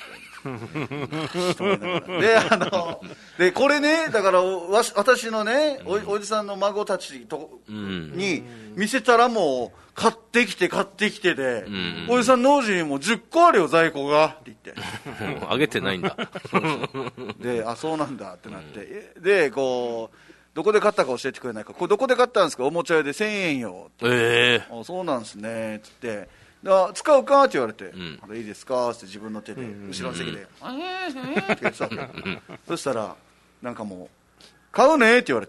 であのでこれねだからわ私のね、うん、お, おじさんの孫たちと、うん、に見せたらもう買ってきて買ってきてで、うん、おじさんのおじにもじゅっこあるよ在庫がって言ってあげてないんだそうそうであそうなんだってなって、うん、でこうどこで買ったか教えてくれないか、これどこで買ったんですか、おもちゃ屋でせんえんよって、えー、あそうなんですねって言って、だ使うかって言われて、うん、これいいですかって自分の手で後ろの席で、うんうん、って言ってたわけそしたらなんかもう買うねって言われて、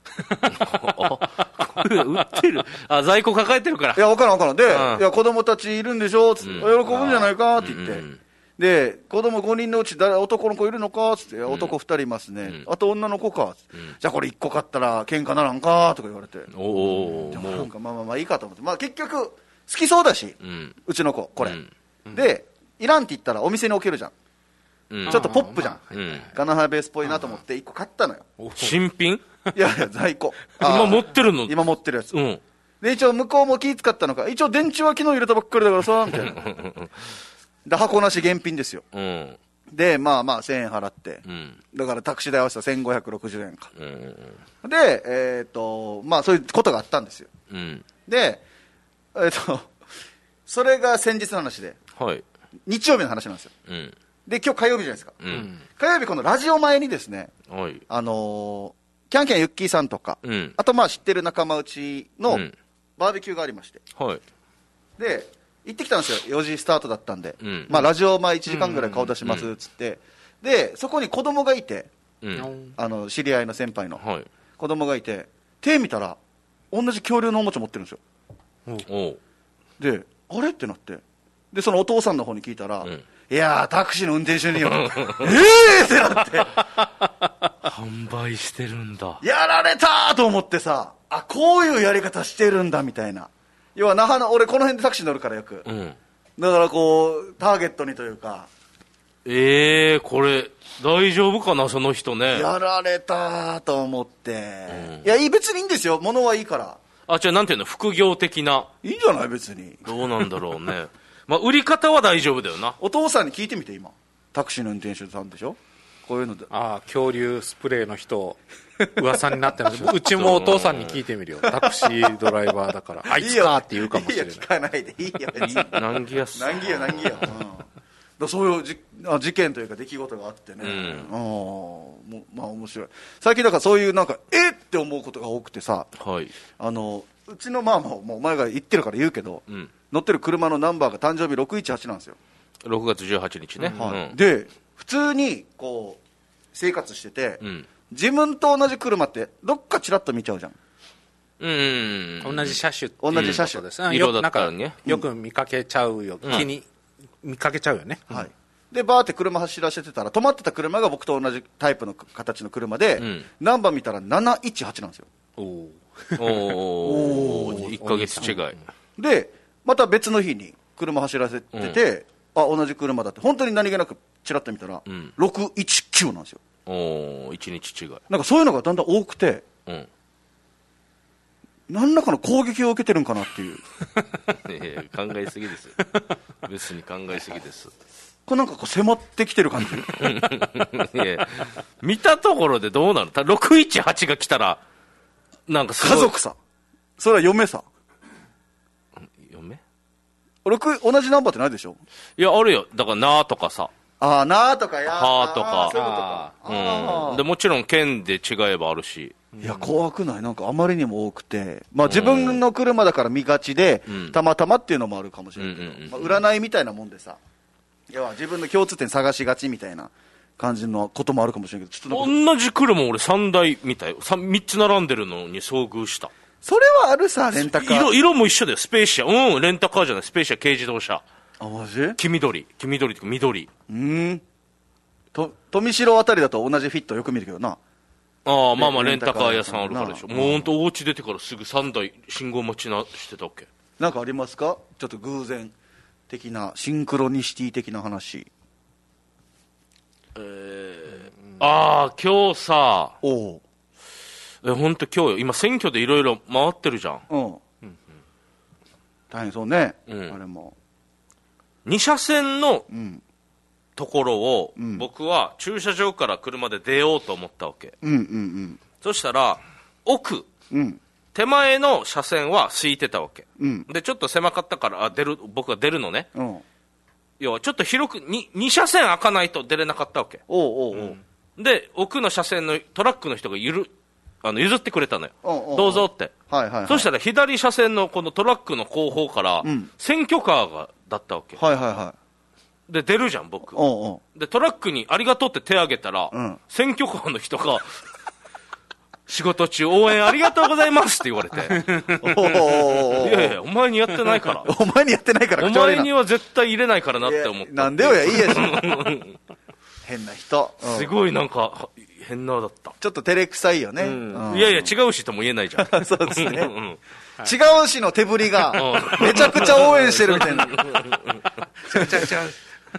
これ売ってる。あ、在庫抱えてるから。 いや、わからんわからん。で、 うんいや、子供たちいるんでしょつって、 うん喜ぶんじゃないかって言って。 うんで、子供ごにんのうち誰、男の子いるのかつって、男ふたりいますね。 んあと女の子かつって、 んじゃあこれいっこ買ったら喧嘩ならんかとか言われて。 おお、 なもんかまあまあまあいいかと思って。まあ結局、好きそうだし、 う。うん。 うちの子、これ。 うんで、いらんって言ったらお店に置けるじゃん。 うん。 ちょっとポップじゃん。 うん。 ガナハベースっぽいなと思っていっこ買ったのよ。 新品いやいや、在庫。あー今持ってるの今持ってるやつ。 うん。 で、一応向こうも気使ったのか、一応電池は昨日入れたばっかりだからさ、みたいな。で、箱なし現品ですよ。 うん。 で、まあまあせんえん払って。 うん。 だからタクシー代合わせたらせんごひゃくろくじゅうえんか。 うん。 で、えっ、と、まあそういうことがあったんですよ。 うん。 で、えっ、と、それが先日の話で、 はい。 日曜日の話なんですよ。 うん。 で、今日火曜日じゃないですか。 うん。 火曜日このラジオ前にですね、 はい。 あのーキャンキャンユッキーさんとか、 うん。 あとまあ知ってる仲間内のうんバーベキューがありまして、 はい。 で、行ってきたんですよ。よじスタートだったんで。 うんまあラジオ前いちじかんぐらい顔出しますっつって、で、そこに子供がいて、 うん。 あの、知り合いの先輩のはい。 子供がいて、手見たら、同じ恐竜のおもちゃ持ってるんですよ。 おう。 で、あれってなって、で、そのお父さんの方に聞いたら、 うんいやー、タクシーの運転手によ、えーってなって、 販売してるんだ。 やられたーと思ってさ、あ、こういうやり方してるんだみたいな。要は、那覇の、俺この辺でタクシー乗るからよく。 うん。 だからこう、ターゲットにというか、 ええー、これ、大丈夫かな、その人ね。 やられたーと思って、いや、いい、別にいいんですよ。物はいいから。 あ、じゃあなんていうの、副業的な。 いいんじゃない別に。 どうなんだろうね。まあ、売り方は大丈夫だよな。 お父さんに聞いてみて、今。タクシーの運転手さんでしょこういうので。 ああ、恐竜スプレーの人、噂になってるんですうちもお父さんに聞いてみるよ。タクシードライバーだから。あいつかって言うかもしれない。 いいよ、聞かないでいいよ、別に。 難儀やす。 難儀よ、難儀よ。うん、だそういうじあ事件というか出来事があってね。 うんあもまあ面白い。最近だからそういうなんか、えって思うことが多くてさ、 はい。 あの、うちのまあもうもうお前が言ってるから言うけど、 うん。 乗ってる車のナンバーが誕生日ろくいちはちなんですよ。 ろくがつじゅうはちにちね。 はいうん。 で、普通にこう、生活してて、 うん。 自分と同じ車ってどっかチラッと見ちゃうじゃん。 うん。 同じ車種って同じ車種いうことですね。 色だなんかったらねよく見かけちゃうよ。 うん気に見かけちゃうよね。 はい。で、バーって車走らせてたら、止まってた車が僕と同じタイプの形の車で、 うんナンバー見たらなないちはちなんですよ。 おお。 おー、いっかげつ違い。 で、また別の日に車走らせてて、あ、同じ車だって、本当に何気なくチラッと見たら、 んろくいちきゅうなんですよ。 おー、いちにち違い。 なんかそういうのがだんだん多くて、 うん。 何らかの攻撃を受けてるんかなっていう。 いやいや考えすぎですよ。別に考えすぎです。 これなんかこう迫ってきてる感じ。 いや見たところでどうなのたろくいちはちが来たら、なんかすごい家族さ。それは嫁さ。 嫁ろく同じナンバーってないでしょ。 いや、あるよ。だから、なーとかさ。 ああ、なーとかやーはーとかあーそういうことか。あーうん。で、もちろん、県で違えばあるし。 いや、怖くないなんかあまりにも多くて。まあ自分の車だから見がちで、 うんたまたまっていうのもあるかもしれないけど、 うんうんうんまあ、占いみたいなもんでさ、いや、自分の共通点探しがちみたいな感じのこともあるかもしれないけど、ちょっとなんか同じ車俺さんだい見たよ。みっつ並んでるのに遭遇した。 それはあるさ、レンタカー。 色、色も一緒だよ。スペーシア。うん、レンタカーじゃない。スペーシア軽自動車。 あ、マジう黄緑。黄緑っていうか緑。 ーん。と、富城あたりだと同じフィットよく見るけどな。 ああ、まあまあ、 レレンタカー屋さんあるからでしょ。 なもうほんと、お家出てからすぐさんだい信号待ちなしてたっけ。 なんかありますかちょっと偶然的な、シンクロニシティ的な話。 ああ、今日さ、 おおえ、ほんと今日よ。今選挙でいろいろ回ってるじゃん。 う。うん。大変そうね。 うんあれも。 に車線のうん。 ところを、 ん僕は駐車場から車で出ようと思ったわけ。 うんうんそしたら、奥、 うん。うん。 手前の車線は空いてたわけ。 うん。 で、ちょっと狭かったから、あ、出る、僕が出るのね。 うん。 要は、ちょっと広く、に、に車線開かないと出れなかったわけ。 おうおうおう。 で、奥の車線のトラックの人がゆる、あの、譲ってくれたのよ。 おうおうおうどうぞって。 はいはいはい。 そしたら左車線のこのトラックの後方からん、 選挙カーが、だったわけ。 はいはいはい。 で、出るじゃん、僕。 おうおう。 で、トラックにありがとうって手挙げたら、 うん選挙カーの人が、 仕事中応援ありがとうございますって言われて。いやいや、お前にやってないから。 お前にやってないからお前には絶対入れないからなって思った。 なんでよや、いいやし。変な人。 すごいなんか、変なだった。 ちょっと照れくさいよね。 いやいや、違うしとも言えないじゃん。 そうですね。違うしの手振りが、めちゃくちゃ応援してるみたいな。違う違う違う。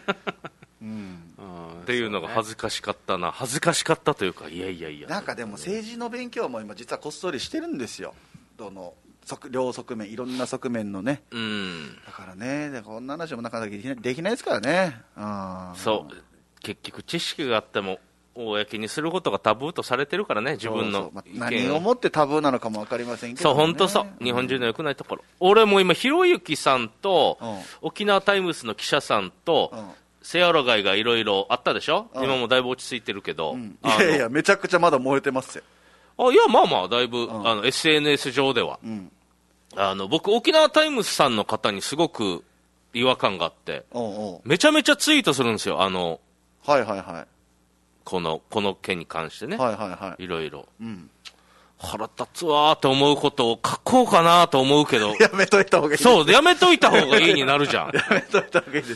っていうのが恥ずかしかったな。恥ずかしかったというか、いやいやいや。 なんかでも政治の勉強も今実はこっそりしてるんですよ。どの両側面、いろんな側面のね。 うん。 だからね、こんな話もなかなかできない、できないですからね。 そう。結局知識があっても公にすることがタブーとされてるからね、自分のそうそう、まあ、何をもってタブーなのかも分かりませんけど、ね、 そう本当そう、日本中の良くないところ、うん、俺も今ひろゆきさんと、うん、沖縄タイムスの記者さんと、うん、セアロガイがいろいろあったでしょ、うん、今もだいぶ落ち着いてるけど、うん、 いやいやめちゃくちゃまだ燃えてますよ。 あいやまあまあだいぶ、うん、あの エスエヌエス 上では、うん、あの僕沖縄タイムスさんの方にすごく違和感があって、おうおうめちゃめちゃツイートするんですよ、あのはいはいはい、 このこの件に関してね、 はいはいはい、 いろいろ、うん、腹立つわーって思うことを書こうかなと思うけどやめといた方がいいです。 そうやめといた方がいいになるじゃんやめといた方がいいです。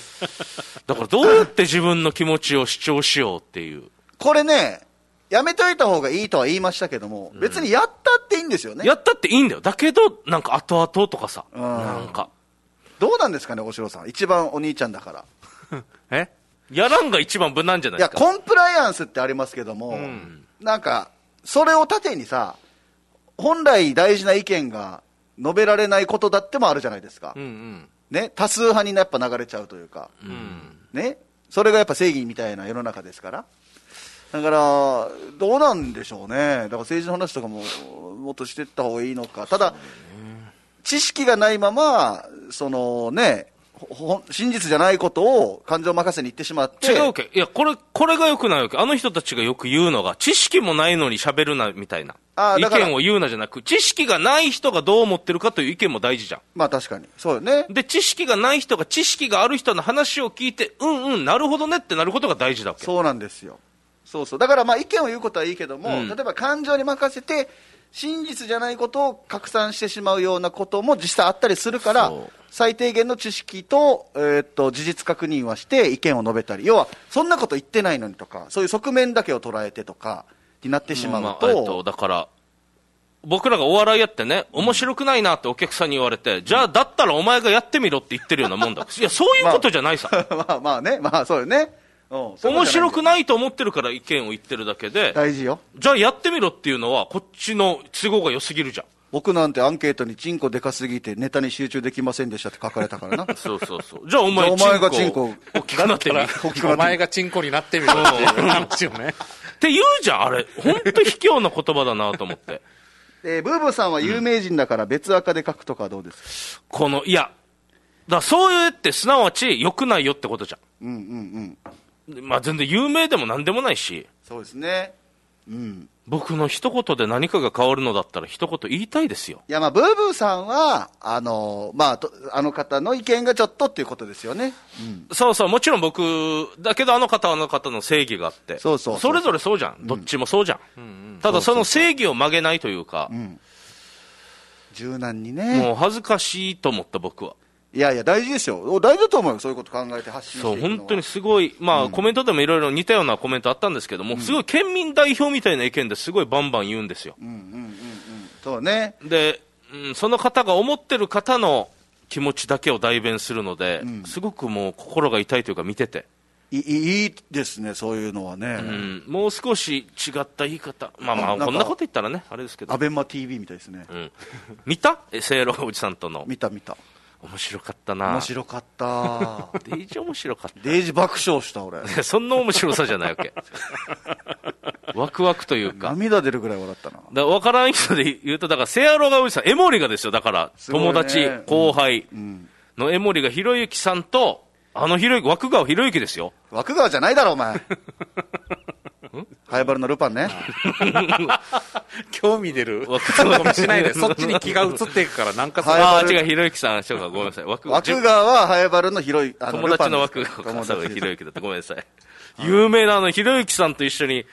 だからどうやって自分の気持ちを主張しようっていう、 これねやめといた方がいいとは言いましたけども、うん、別にやったっていいんですよね。 やったっていいんだよ。だけどなんか後々とかさ、うん、なんかどうなんですかね、おしろさん一番お兄ちゃんだからえやらんが一番無難じゃないですか。 いやコンプライアンスってありますけども、うん、なんかそれを盾にさ本来大事な意見が述べられないことだってもあるじゃないですか、うんうんね、多数派にやっぱ流れちゃうというか、うんね、それがやっぱ正義みたいな世の中ですから、だからどうなんでしょうね。だから政治の話とかももっとしていった方がいいのか。ただ、ね、知識がないままそのね真実じゃないことを感情任せに言ってしまって。 違うわけ。いや、これ、これが良くないわけ。あの人たちがよく言うのが、知識もないのに喋るな、みたいな。あ意見を言うなじゃなく、知識がない人がどう思ってるかという意見も大事じゃん。 まあ確かに。そうよね。 で、知識がない人が知識がある人の話を聞いて、うんうん、なるほどねってなることが大事だわけ。 そうなんですよ。そうそう。だからまあ意見を言うことはいいけども、うん、例えば感情に任せて、真実じゃないことを拡散してしまうようなことも実際あったりするから、最低限の知識と、えー、っと事実確認はして意見を述べたり、要はそんなこと言ってないのにとか、そういう側面だけを捉えてとかになってしまうと、 まあえっと、だから僕らがお笑いやってね、面白くないなってお客さんに言われて、うん、じゃあだったらお前がやってみろって言ってるようなもんだいやそういうことじゃないさ、 まあ、まあまあね、まあそうよね、 うん、面白くないと思ってるから意見を言ってるだけで、 大事よ。 じゃあやってみろっていうのはこっちの都合が良すぎるじゃん。 僕なんてアンケートにチンコでかすぎてネタに集中できませんでしたって書かれたからなそうそうそう。じゃあお前お前がチンコ大きくなってみお前がチンコになってみろっていう話よねって言うじゃん。あれ本当卑怯な言葉だなと思ってえー、ブーブーさんは有名人だから別赤で書くとかどうですか、 うん、このいやだそういうってすなわち良くないよってことじゃん。うんうんうん。まあ全然有名でも何でもないし。 そうですね。うん。 僕の一言で何かが変わるのだったら一言言いたいですよ。 いやまあブーブーさんはあのまあとあの方の意見がちょっとっていうことですよね。 うん、そうそう、もちろん僕だけどあの方はあの方の正義があって、そうそうそうそれぞれそうじゃん、うん、どっちもそうじゃん。うんうん、ただその正義を曲げないというか、うん、 柔軟にね。 もう恥ずかしいと思った僕は。 いやいや大事ですよ。大事だと思うよ。そういうこと考えて発信していくのは。 そう本当にすごい、まあ、うん、コメントでもいろいろ似たようなコメントあったんですけども、うん、すごい県民代表みたいな意見ですごいバンバン言うんですよ。うんうんうんうん。 そうね。 で、うん、その方が思ってる方の気持ちだけを代弁するので、うん、すごくもう心が痛いというか見てて。 い い, いいですね、そういうのはね、うん、 もう少し違った言い方、まあまあこんなこと言ったらねあれですけど、 アベマ ティーブイ みたいですね、うん、 見たせいろおじさんとの。 見た見た。 面白かったな。 面白かったデイジ面白かった。 デイジ爆笑した俺そんな面白さじゃないわけワクワクというか涙出るぐらい笑ったな。 だ分からん人で言うと、だからセアロガおじさんエモリがですよ。だから、ね、友達後輩のエモリがひろゆきさんと、あのひろゆき枠川ひろゆきですよ。 枠川じゃないだろお前ハイバルのルパンね興味出るしないでそっちに気が移っていくからなんかそああ違うひろゆきさんそうかごめんなさい。 枠川はハイバルのひろゆき友達の枠川さんがひろゆきだったごめんなさい。有名なあのひろゆきさんと一緒に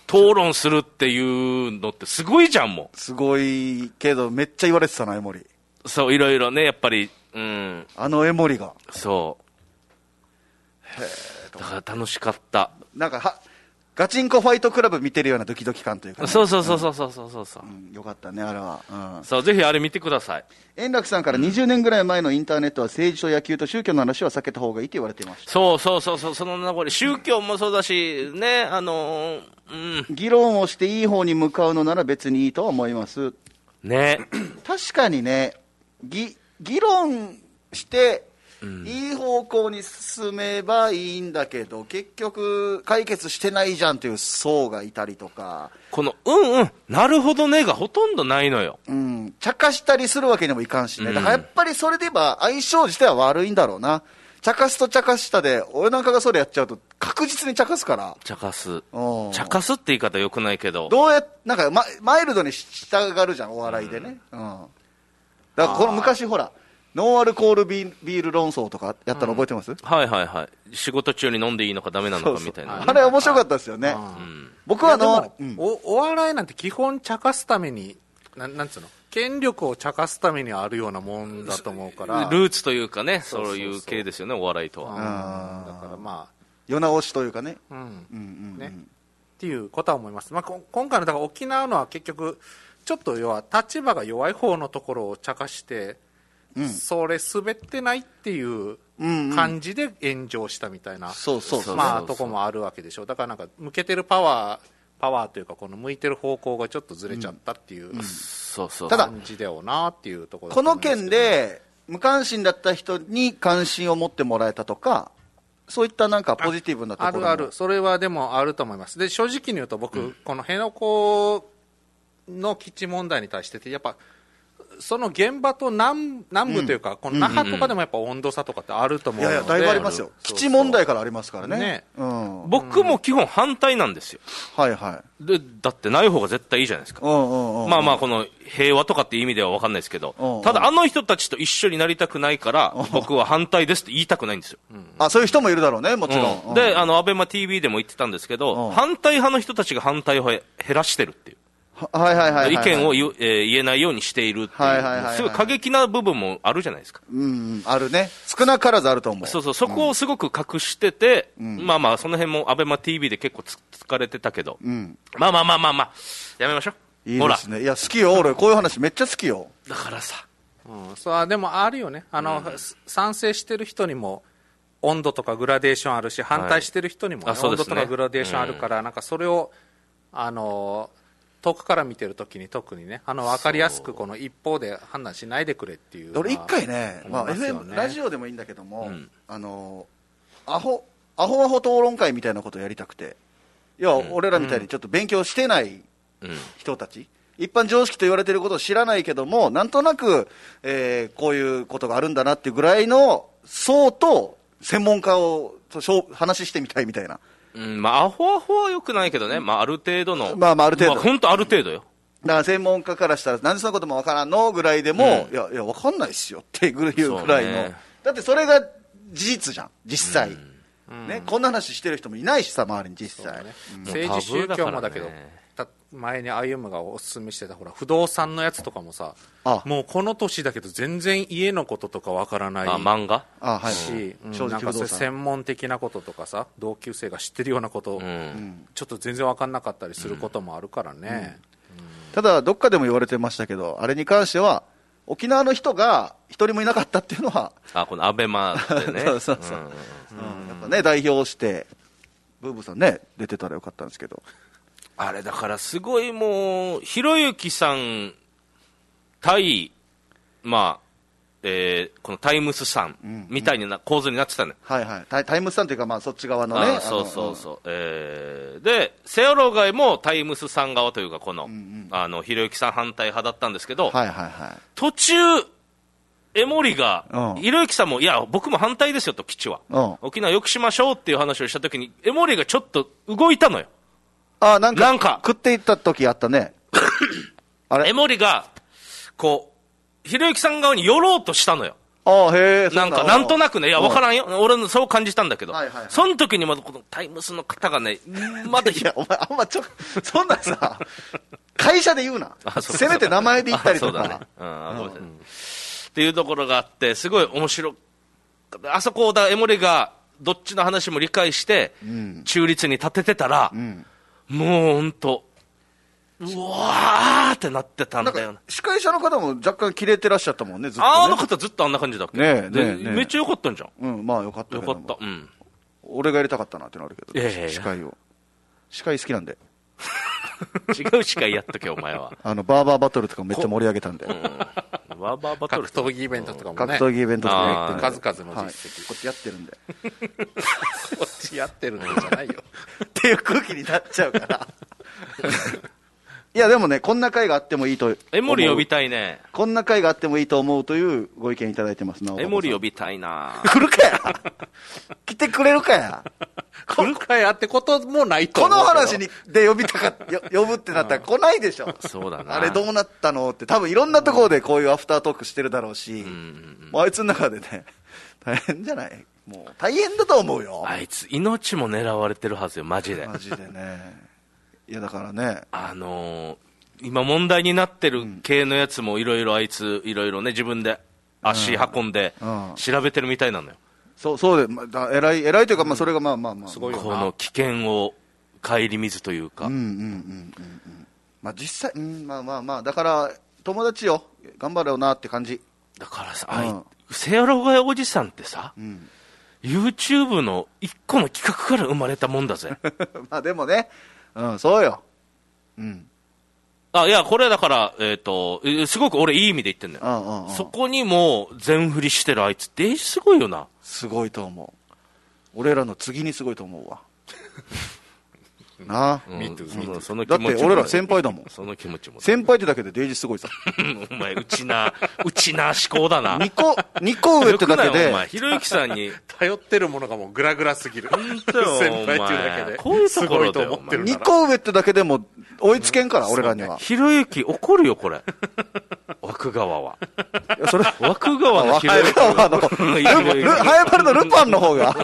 討論するっていうのってすごいじゃん、もう。 すごいけど、めっちゃ言われてたな、江森。 そう、いろいろね、やっぱり、うん。 あの江森が。 そう。へえ。だから楽しかった。 なんかは、ガチンコファイトクラブ見てるようなドキドキ感というか、ね、 そうそうそうそうそうそうそう、 うん、よかったねあれは、 うん、そうぜひあれ見てください。 円楽さんからにじゅうねんぐらい前のインターネットは政治と野球と宗教の話は避けた方がいいと言われていました。 そうそうそうそう、その名残宗教もそうだしね、あのー、 うん、議論をしていい方に向かうのなら別にいいとは思いますね。 確かにね、ぎ議論してうん、いい方向に進めばいいんだけど結局解決してないじゃんという層がいたりとか、 このうんうんなるほどねがほとんどないのよ、 うん、茶化したりするわけにもいかんしね、だからやっぱりそれで言えば相性自体は悪いんだろうな。茶化すと茶化したで俺なんかがそれやっちゃうと確実に茶化すから。 茶化す茶化すって言い方よくないけど、 どうやなんか、ま、マイルドに従がるじゃんお笑いでね、うん、だからこの昔ほらノンアルコールビール論争とかやったの覚えてます、うん、 はいはいはい。仕事中に飲んでいいのかダメなのかみたいな、ね、 そうそう、あれ面白かったですよね、うん、僕はの、 うん、お, お笑いなんて基本茶化すために な, なんつうの権力を茶化すためにあるようなもんだと思うからルーツというかね、そうそうそう、そういう系ですよねお笑いとは、うん、 だからまあ世直しというかね、 うんうんうんね、っていうことは思います、まあ、今回のだから沖縄のは結局ちょっと要は立場が弱い方のところを茶化してうん、それ滑ってないっていう感じで炎上したみたいな、 そうそうそう、 まあとこもあるわけでしょう。だからなんか向けてるパワーパワーというかこの向いてる方向がちょっとずれちゃったっていう、うんうん、そうそう感じだよなっていうところだと思いますけど、 この件で無関心だった人に関心を持ってもらえたとか、そういったなんかポジティブなところもあ, あるある、それはでもあると思います。で正直に言うと僕、うん、この辺野古の基地問題に対してやっぱその現場と 南, 南部というか、うん、この那覇とかでもやっぱ温度差とかってあると思うので、 いやいやだいぶありますよ、基地問題からありますからね、ね、 うん、僕も基本反対なんですよ、 はいはい、 でだってない方が絶対いいじゃないですか、うんうんうん、まあまあこの平和とかっていう意味では分かんないですけど、うんうん、ただあの人たちと一緒になりたくないから僕は反対ですって言いたくないんですよ、うん、 あそういう人もいるだろうねもちろん、 うん、であのアベマ ティーブイ でも言ってたんですけど、うん、反対派の人たちが反対を減らしてるっていう、 はいはいはいはい、 意見を言、えー、言えないようにしているっていう、はいはいはいはい、すごい過激な部分もあるじゃないですか、 うん、あるね、少なからずあると思う、 そうそう、そこをすごく隠してて、うん、まあまあその辺もアベマ ティーブイ で結構つつかれてたけど、うん、まあまあまあまあまあやめましょう。 いいですね、いや好きよ俺こういう話めっちゃ好きよ。 だからさ、 うん、そうでもあるよね、あの、うん、賛成してる人にも温度とかグラデーションあるし、反対してる人にも、ね、はい、温度とかグラデーションあるから、うん、なんかそれをあの遠くから見てるときに特にね、あの分かりやすくこの一方で判断しないでくれっていう。 俺一回ね、まあ、エフエム ラジオでもいいんだけども、うん、あのアホアホアホ討論会みたいなことをやりたくて、要は俺らみたいにちょっと勉強してない人たち、うん、一般常識と言われていることを知らないけどもなんとなく、えー、こういうことがあるんだなっていうぐらいの層と専門家を話してみたいみたいな。 うん、まあ、アホアホはよくないけどね、まあ、ある程度の、 まあまあ、ある程度、 本当、まあ、ある程度よ。 だから専門家からしたら、なんでそんなこともわからんのぐらいでも、うん、いや、いや、わかんないっすよっていうぐらいの、ね、だってそれが事実じゃん、実際、うんね、こんな話してる人もいないしさ、周りに実際、ね、 うん、政治宗教もだけど、前に歩夢がおすすめしてたほら不動産のやつとかもさ、あもうこの年だけど全然家のこととかわからないし、あ漫画あ、はいし、うん、なんかそれ専門的なこととかさ、同級生が知ってるようなことを、うん、ちょっと全然わかんなかったりすることもあるからね、うんうん、 ただどっかでも言われてましたけど、あれに関しては沖縄の人が一人もいなかったっていうのは、 あこのアベマでねそうそうそう、うんうん、やっぱね代表してブーブーさんね出てたらよかったんですけど、 あれだからすごいもうひろゆきさん対、まあえー、このタイムスさんみたいな構図になってたね、 うんうん、はいはい、タイ、タイムスさんというか、まあ、そっち側のね、 あそうそうそう、うん、えー、でセオロガイもタイムスさん側というかこの、うんうん、あのひろゆきさん反対派だったんですけど、 はいはいはい、 途中江森が、うん、ひろゆきさんもいや僕も反対ですよと基地は、うん、沖縄よくしましょうっていう話をしたときに江森がちょっと動いたのよ。 あなんかなんか食っていった時あったねあれ江森がこうひろゆきさん側に寄ろうとしたのよ。 あへなんかなんとなくね、いや分からんよ、俺のそう感じたんだけど、はいはいはい、その時にまだこのタイムスの方がねまだいやお前あんまちょそんなさ会社で言うなせめて名前で言ったりとか、ねうんうん、 っていうところがあってすごい面白い。あそこだ江森がどっちの話も理解して、うん、中立に立ててたら、うん、もう本当うわーってなってたんだよね。 司会者の方も若干キレてらっしゃったもんね、ずっとね。 あの方ずっとあんな感じだっけ。 ねえねえねえめっちゃ良かったんじゃん。 うん、まあ良かったけど。 良かった。うん。 俺がやりたかったなってなるけど、 いやいやいや司会を。司会好きなんで。 違う司会やっとけお前は。 あのバーバーバトルとかめっちゃ盛り上げたんで。うん、 バーバーバトル格闘技イベントとかもね。 格闘技イベントとかやってるんで。数々の実績、 はい、こっちやってるんで。 こっちやってるんじゃないよ。 っていう空気になっちゃうから。いやでもね、こんな会があってもいいと江森呼びたいね。 こんな会があってもいいと思うというご意見いただいてますな。 江森呼びたいな。 来るかや来てくれるかや来るかやってこともないと思う。 この話にで呼びたか呼ぶってなったら来ないでしょ。 そうだな。 あれどうなったのって多分いろんなところでこういうアフタートークしてるだろうし、うん、もうあいつの中でね大変じゃない。もう大変だと思うよ。 あいつ命も狙われてるはずよマジで。 マジでね。いやだからね、 あのー、今問題になってる系のやつもいろいろあいついろいろね自分で足運んで調べてるみたいなのよ、うんうん、 そうそうで、まあ、偉い偉いというか、まあ、それがまあまあまあすごいこの危険を顧みずというか、うんうんうんうんうんまあ実際、うん、まあまあまあだから友達よ頑張れよなって感じだからさ、うん、セアロガヤおじさんってさ、うん、YouTube の一個の企画から生まれたもんだぜまあでもねうんそうようんあいやこれだから、えー、とすごく俺いい意味で言ってんだよ、うんうんうん、そこにも全振りしてるあいつってすごいよな。 すごいと思う。俺らの次にすごいと思うわなあ、うん、 見て見てその気持ちだって俺ら先輩だもん。 その気持ちも先輩ってだけでデイジすごいさお前うちなうちな思考だなにこにこ上ってだけでお前ひろゆきさんに頼ってるものがもうグラグラすぎる本当よ先輩っていうだけでこういうところだよすごいと思ってるにこ上ってだけでも追いつけんから、うん、俺らにはひろゆき怒るよこれ枠川はそれ枠川のひろゆきハイバルのルパンの方が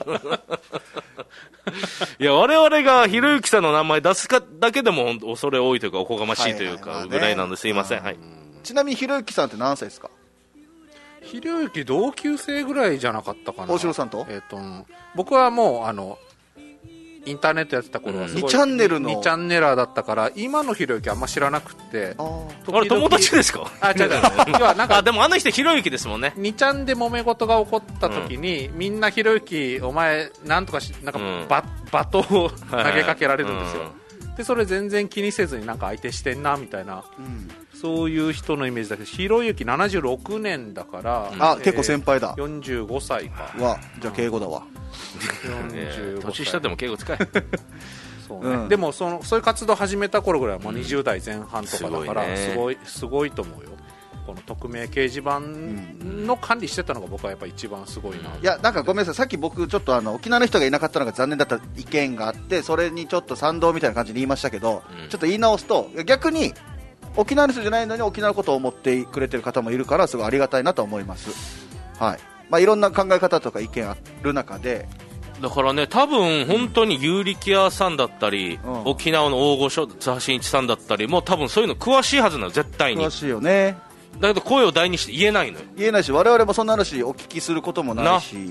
いや我々がひろゆきさんの名前出すかだけでも恐れ多いというかおこがましいというかぐらいなんですいません、はい、 ちなみにひろゆきさんって何歳ですか。 ひろゆき同級生ぐらいじゃなかったかな。 大城さんと、 えー、と僕はもうあのインターネットやってた頃はすごいにチャンネルのにチャンネラーだったから今のひろゆきあんま知らなくて。 ああれ友達ですか。 あ違う違う要はなんかあでもあの人ひろゆきですもんね。 にチャンで揉め事が起こった時に、うん、みんなひろゆきお前なんとかしなんかバ、うん、バトを投げかけられるんですよ、うん、でそれ全然気にせずになんか相手してんなみたいな、うん、そういう人のイメージだけどひろゆきななじゅうろくねんだから、 うん、あ、えー、結構先輩だ。 よんじゅうごさいかわじゃあ敬語だわ。 よんじゅうごさい年下でも敬語使えそうねうん、でもそのそういう活動始めた頃ぐらいはもうにじゅう代前半とかだから、うん、すごいすごいと思うよ。この匿名掲示板の管理してたのが僕はやっぱ一番すごいな、うん、 いやなんかごめんなさいさっき僕ちょっとあの沖縄の人がいなかったのが残念だった意見があってそれにちょっと賛同みたいな感じで言いましたけど、うん、ちょっと言い直すと逆に沖縄の人じゃないのに沖縄のことを思ってくれてる方もいるからすごいありがたいなと思います。はいまあ、いろんな考え方とか意見ある中でだからね多分本当に有力屋さんだったり、うん、沖縄の大御所津波真一さんだったりも多分そういうの詳しいはずなの絶対に。 詳しいよね。 だけど声を大にして言えないのよ。 言えないし我々もそんな話お聞きすることもないし、うん、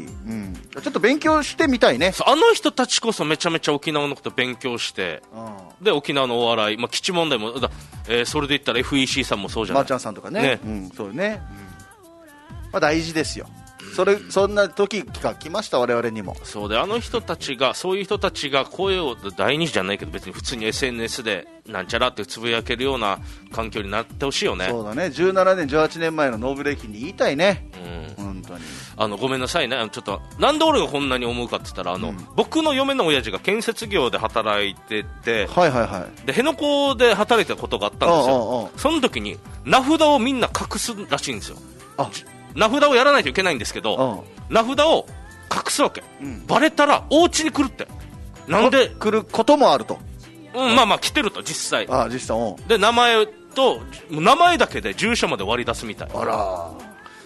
ちょっと勉強してみたいね。 あの人たちこそめちゃめちゃ沖縄のこと勉強して、うん、で沖縄のお笑い、まあ、基地問題もだ、えー、それで言ったら エフイーシー さんもそうじゃない。 まーちゃんさんとかね、ね、うん、そうね、うんまあ、大事ですよ。それそんな時が来ました我々にも。 そうであの人たちがそういう人たちが声を第二次じゃないけど別に普通に エスエヌエス でなんちゃらってつぶやけるような環境になってほしいよね。 そうだねじゅうななねんじゅうはちねんまえのノーブレーキに言いたいね、うん、本当にあのごめんなさいねちょっとなんで俺がこんなに思うかって言ったらあの、うん、僕の嫁の親父が建設業で働いてて、 はいはいはい、 で辺野古で働いてたことがあったんですよ。その時に名札をみんな隠すらしいんですよ。あ名札をやらないといけないんですけど、うん、名札を隠すわけ、うん、バレたらお家に来るってなんで来ることもあると、 うん、まあまあ来てると実際あ実際で名前と名前だけで住所まで割り出すみたい。 あら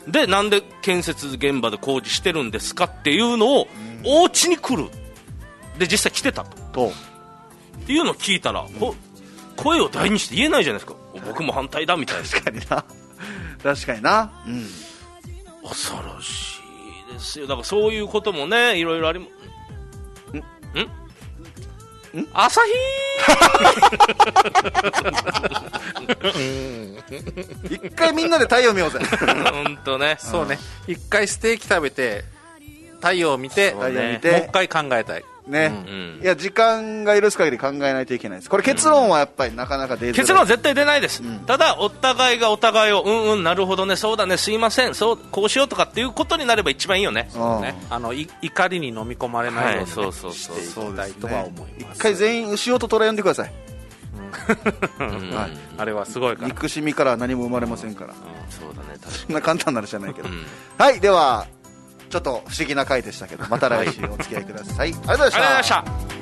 でなんで建設現場で工事してるんですかっていうのをお家に来るで実際来てたとっていうのを聞いたら、うん、声を大にして言えないじゃないですか。僕も反対だみたいな。 確かにな確かにな、うん、 恐ろしいですよ。だからそういうこともねいろいろありもんんん朝日一回みんなで太陽見ようぜ本当ね。 そうね、一回ステーキ食べて太陽を見て、ね、もう一回考えたいね、うん、いや時間が許す限り考えないといけないです。これ結論はやっぱりなかなか出づらい、 結論は絶対出ないです、うん、ただお互いがお互いをうんうんなるほどねそうだねすいませんそうこうしようとかっていうことになれば一番いいよね。 そうね、あのい怒りに飲み込まれないように、ね、はい、そうそうそうしていきたいとは思います。 一回全員牛音虎呼んでください、 うんはい、あれはすごいから憎しみから何も生まれませんから、うん、 そうだね確かにそんな簡単な話じゃないけど、うん、はいではちょっと不思議な回でしたけどまた来週お付き合いくださいありがとうございました。